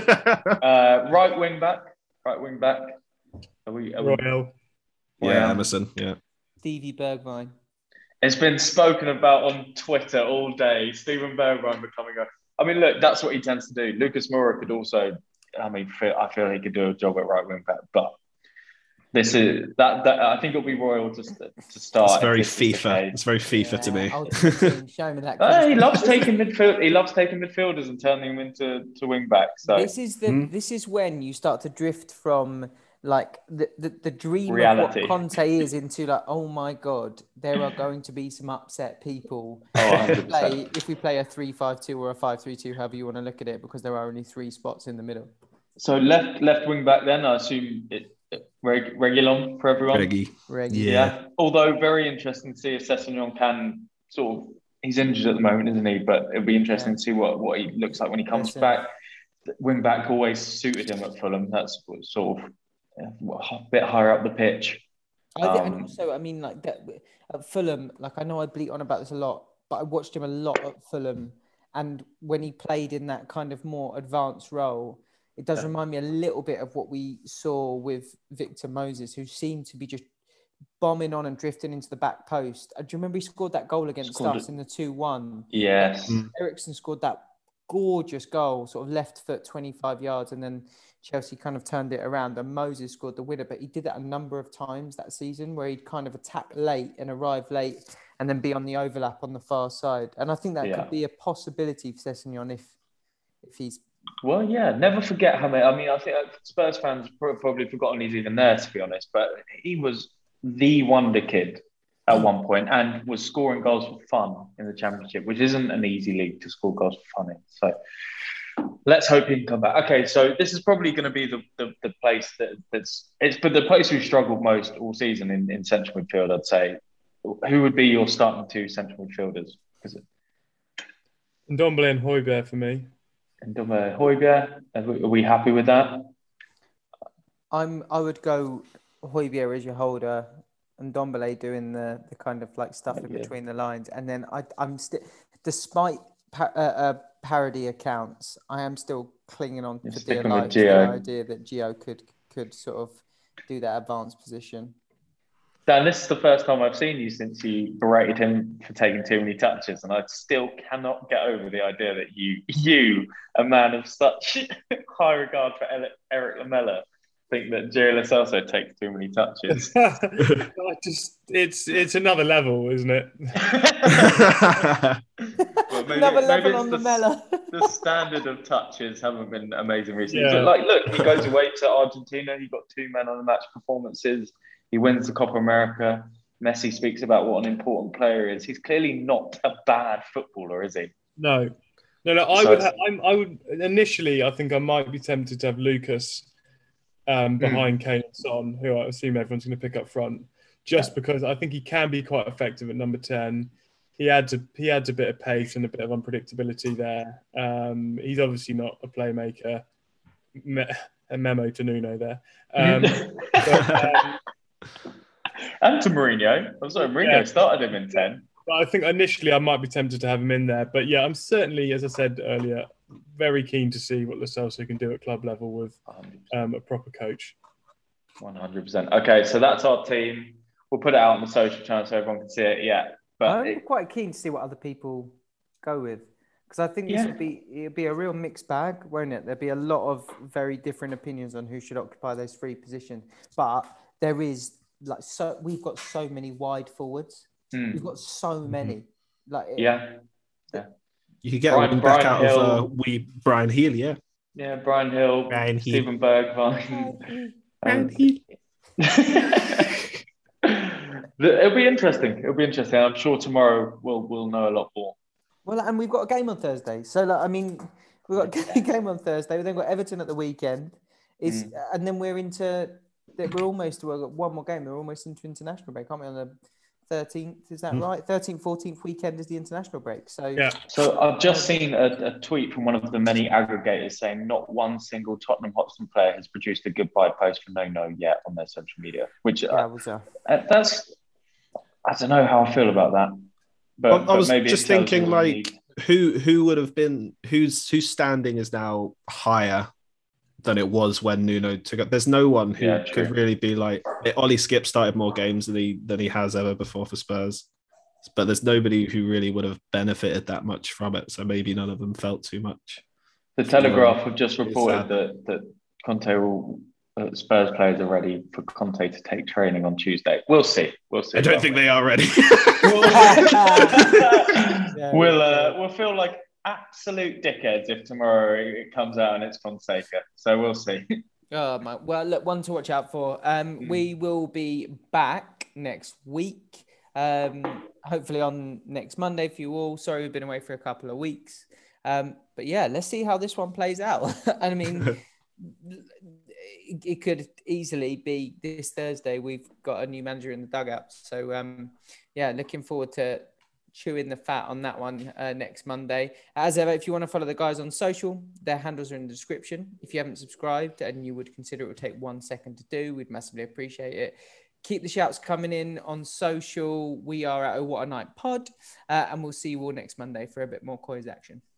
uh, right wing back. Right wing back. Are we? Are we Royal. yeah, Yeah. Emerson, yeah. Stevie Bergwijn. It's been spoken about on Twitter all day. Steven Bergwijn becoming a. I mean, look, that's what he tends to do. Lucas Moura could also. I mean, feel, I feel he could do a job at right wing back, but this is that. that I think it'll be Royal to to start. It's very if this is the FIFA. case. It's very FIFA to me. Ultimate Team, show me that. Uh, he concept. loves taking midfield. He loves taking midfielders and turning them into to wing backs. So This is the Hmm. this is when you start to drift from like the, the, the dream Reality. of what Conte is into like, oh my god, there are going to be some upset people Oh, if, we one hundred percent. play, if we play a three five two or a five three two, however you want to look at it, because there are only three spots in the middle. So left left wing back then, I assume it, it, Reg, Reguilon for everyone. Reggie. Reggie. Yeah. Yeah. Although very interesting to see if Sessegnon can sort of, he's injured at the moment, isn't he? But it'll be interesting Yeah. to see what, what he looks like when he comes Listen. back. Wing back always suited him at Fulham. That's what sort of yeah, a bit higher up the pitch. I think, and Um, also, I mean, like that at Fulham, like I know I bleat on about this a lot, but I watched him a lot at Fulham, and when he played in that kind of more advanced role, it does Yeah. remind me a little bit of what we saw with Victor Moses, who seemed to be just bombing on and drifting into the back post. Uh, Do you remember he scored that goal against Scored us it. in the two one? Yes. Mm. Ericsson scored that gorgeous goal, sort of left foot twenty-five yards, and then Chelsea kind of turned it around and Moses scored the winner. But he did that a number of times that season where he'd kind of attack late and arrive late and then be on the overlap on the far side. And I think that Yeah. could be a possibility for Sessegnon if if he's Well, yeah, never forget how many. I mean, I think Spurs fans pro- probably forgotten he's even there, to be honest. But he was the wonder kid at one point and was scoring goals for fun in the Championship, which isn't an easy league to score goals for fun in. So let's hope he can come back. Okay, so this is probably going to be the, the, the place that, that's it's but the place we've struggled most all season in, in central midfield, I'd say. Who would be your starting two central midfielders? Is it Ndombele and Højbjerg for me. Ndoma Højbjerg? Are we, are we happy with that? I'm I would go Højbjerg as your holder and Ndombele doing the, the kind of like stuff in Yeah. between the lines, and then I I'm still despite pa- uh, uh, parody accounts, I am still clinging on You're for dear sticking with life to the Gio. idea that Gio could could sort of do that advanced position. Dan, this is the first time I've seen you since you berated him for taking too many touches, and I still cannot get over the idea that you, you, a man of such high regard for Ele- Eric Lamela, think that Gio Lo Celso takes too many touches. I just it's it's another level, isn't it? Well, maybe- Another maybe level it's on the the- Mela. The standard of touches haven't been amazing recently. Yeah. But like, look, he goes away to Argentina. He got two man on the match performances. He wins the Copa America. Messi speaks about what an important player he is. He's clearly not a bad footballer, is he? No, no, no. I So would. it's- Ha- I'm, I would initially. I think I might be tempted to have Lucas um, behind Kane and Son, who I assume everyone's going to pick up front, just because I think he can be quite effective at number ten. He adds a he adds a bit of pace and a bit of unpredictability there. Um, he's obviously not a playmaker. Me- a memo to Nuno there. Um, but, um, And to Mourinho. I'm sorry, Mourinho Yeah. started him in ten. But I think initially I might be tempted to have him in there. But yeah, I'm certainly, as I said earlier, very keen to see what Lo Celso can do at club level with um, a proper coach. one hundred percent. Okay, so that's our team. We'll put it out on the social channel so everyone can see it. Yeah, but I'm it, quite keen to see what other people go with, because I think this Yeah. will be it'll be a real mixed bag, won't it? There'll be a lot of very different opinions on who should occupy those three positions, but there is like so we've got so many wide forwards. hmm, We've got so many. Like it- yeah, You could get Brian- a wing back Brian out of Hill. uh, we Brian Healy, yeah. yeah. Brian Hill, Brian Hill. Stephen Bergwijn. Um, Healy. It'll be interesting. It'll be interesting. I'm sure tomorrow we'll we'll know a lot more. Well, and we've got a game on Thursday. So, like, I mean, we've got a game on Thursday. We've then got Everton at the weekend. It's Mm. and then we're into. We're almost we've got one more game. We're almost into international break, aren't we? On the thirteenth, is that Mm. right? thirteenth, fourteenth weekend is the international break. So Yeah. So I've just seen a, a tweet from one of the many aggregators saying not one single Tottenham Hotspur player has produced a goodbye post for No No yet on their social media, which yeah, uh, was uh, uh, that's, I don't know how I feel about that. But, I, I but was maybe just it tells you thinking, we like, need- who who would have been whose whose standing is now higher than it was when Nuno took up. There's no one who Yeah, true. could really be like Ollie Skip started more games than he than he has ever before for Spurs, but there's nobody who really would have benefited that much from it. So maybe none of them felt too much. The Telegraph have just It's reported sad. that that Conte will. Uh, Spurs players are ready for Conte to take training on Tuesday. We'll see. We'll see. I don't think they are ready. Yeah, we'll yeah. uh, we'll feel like absolute dickheads if tomorrow it comes out and it's Fonseca. So we'll see. Oh my! Well, look, one to watch out for. Um, Mm. we will be back next week. Um, hopefully on next Monday for you all. Sorry, we've been away for a couple of weeks. Um, but yeah, let's see how this one plays out. And I mean, it, it could easily be this Thursday. We've got a new manager in the dugout. So um, yeah, looking forward to chewing the fat on that one uh, next Monday. As ever, if you want to follow the guys on social, their handles are in the description. If you haven't subscribed and you would consider it would take one second to do, we'd massively appreciate it. Keep the shouts coming in on social. We are at a What a Night Pod, uh, and we'll see you all next Monday for a bit more Coys action.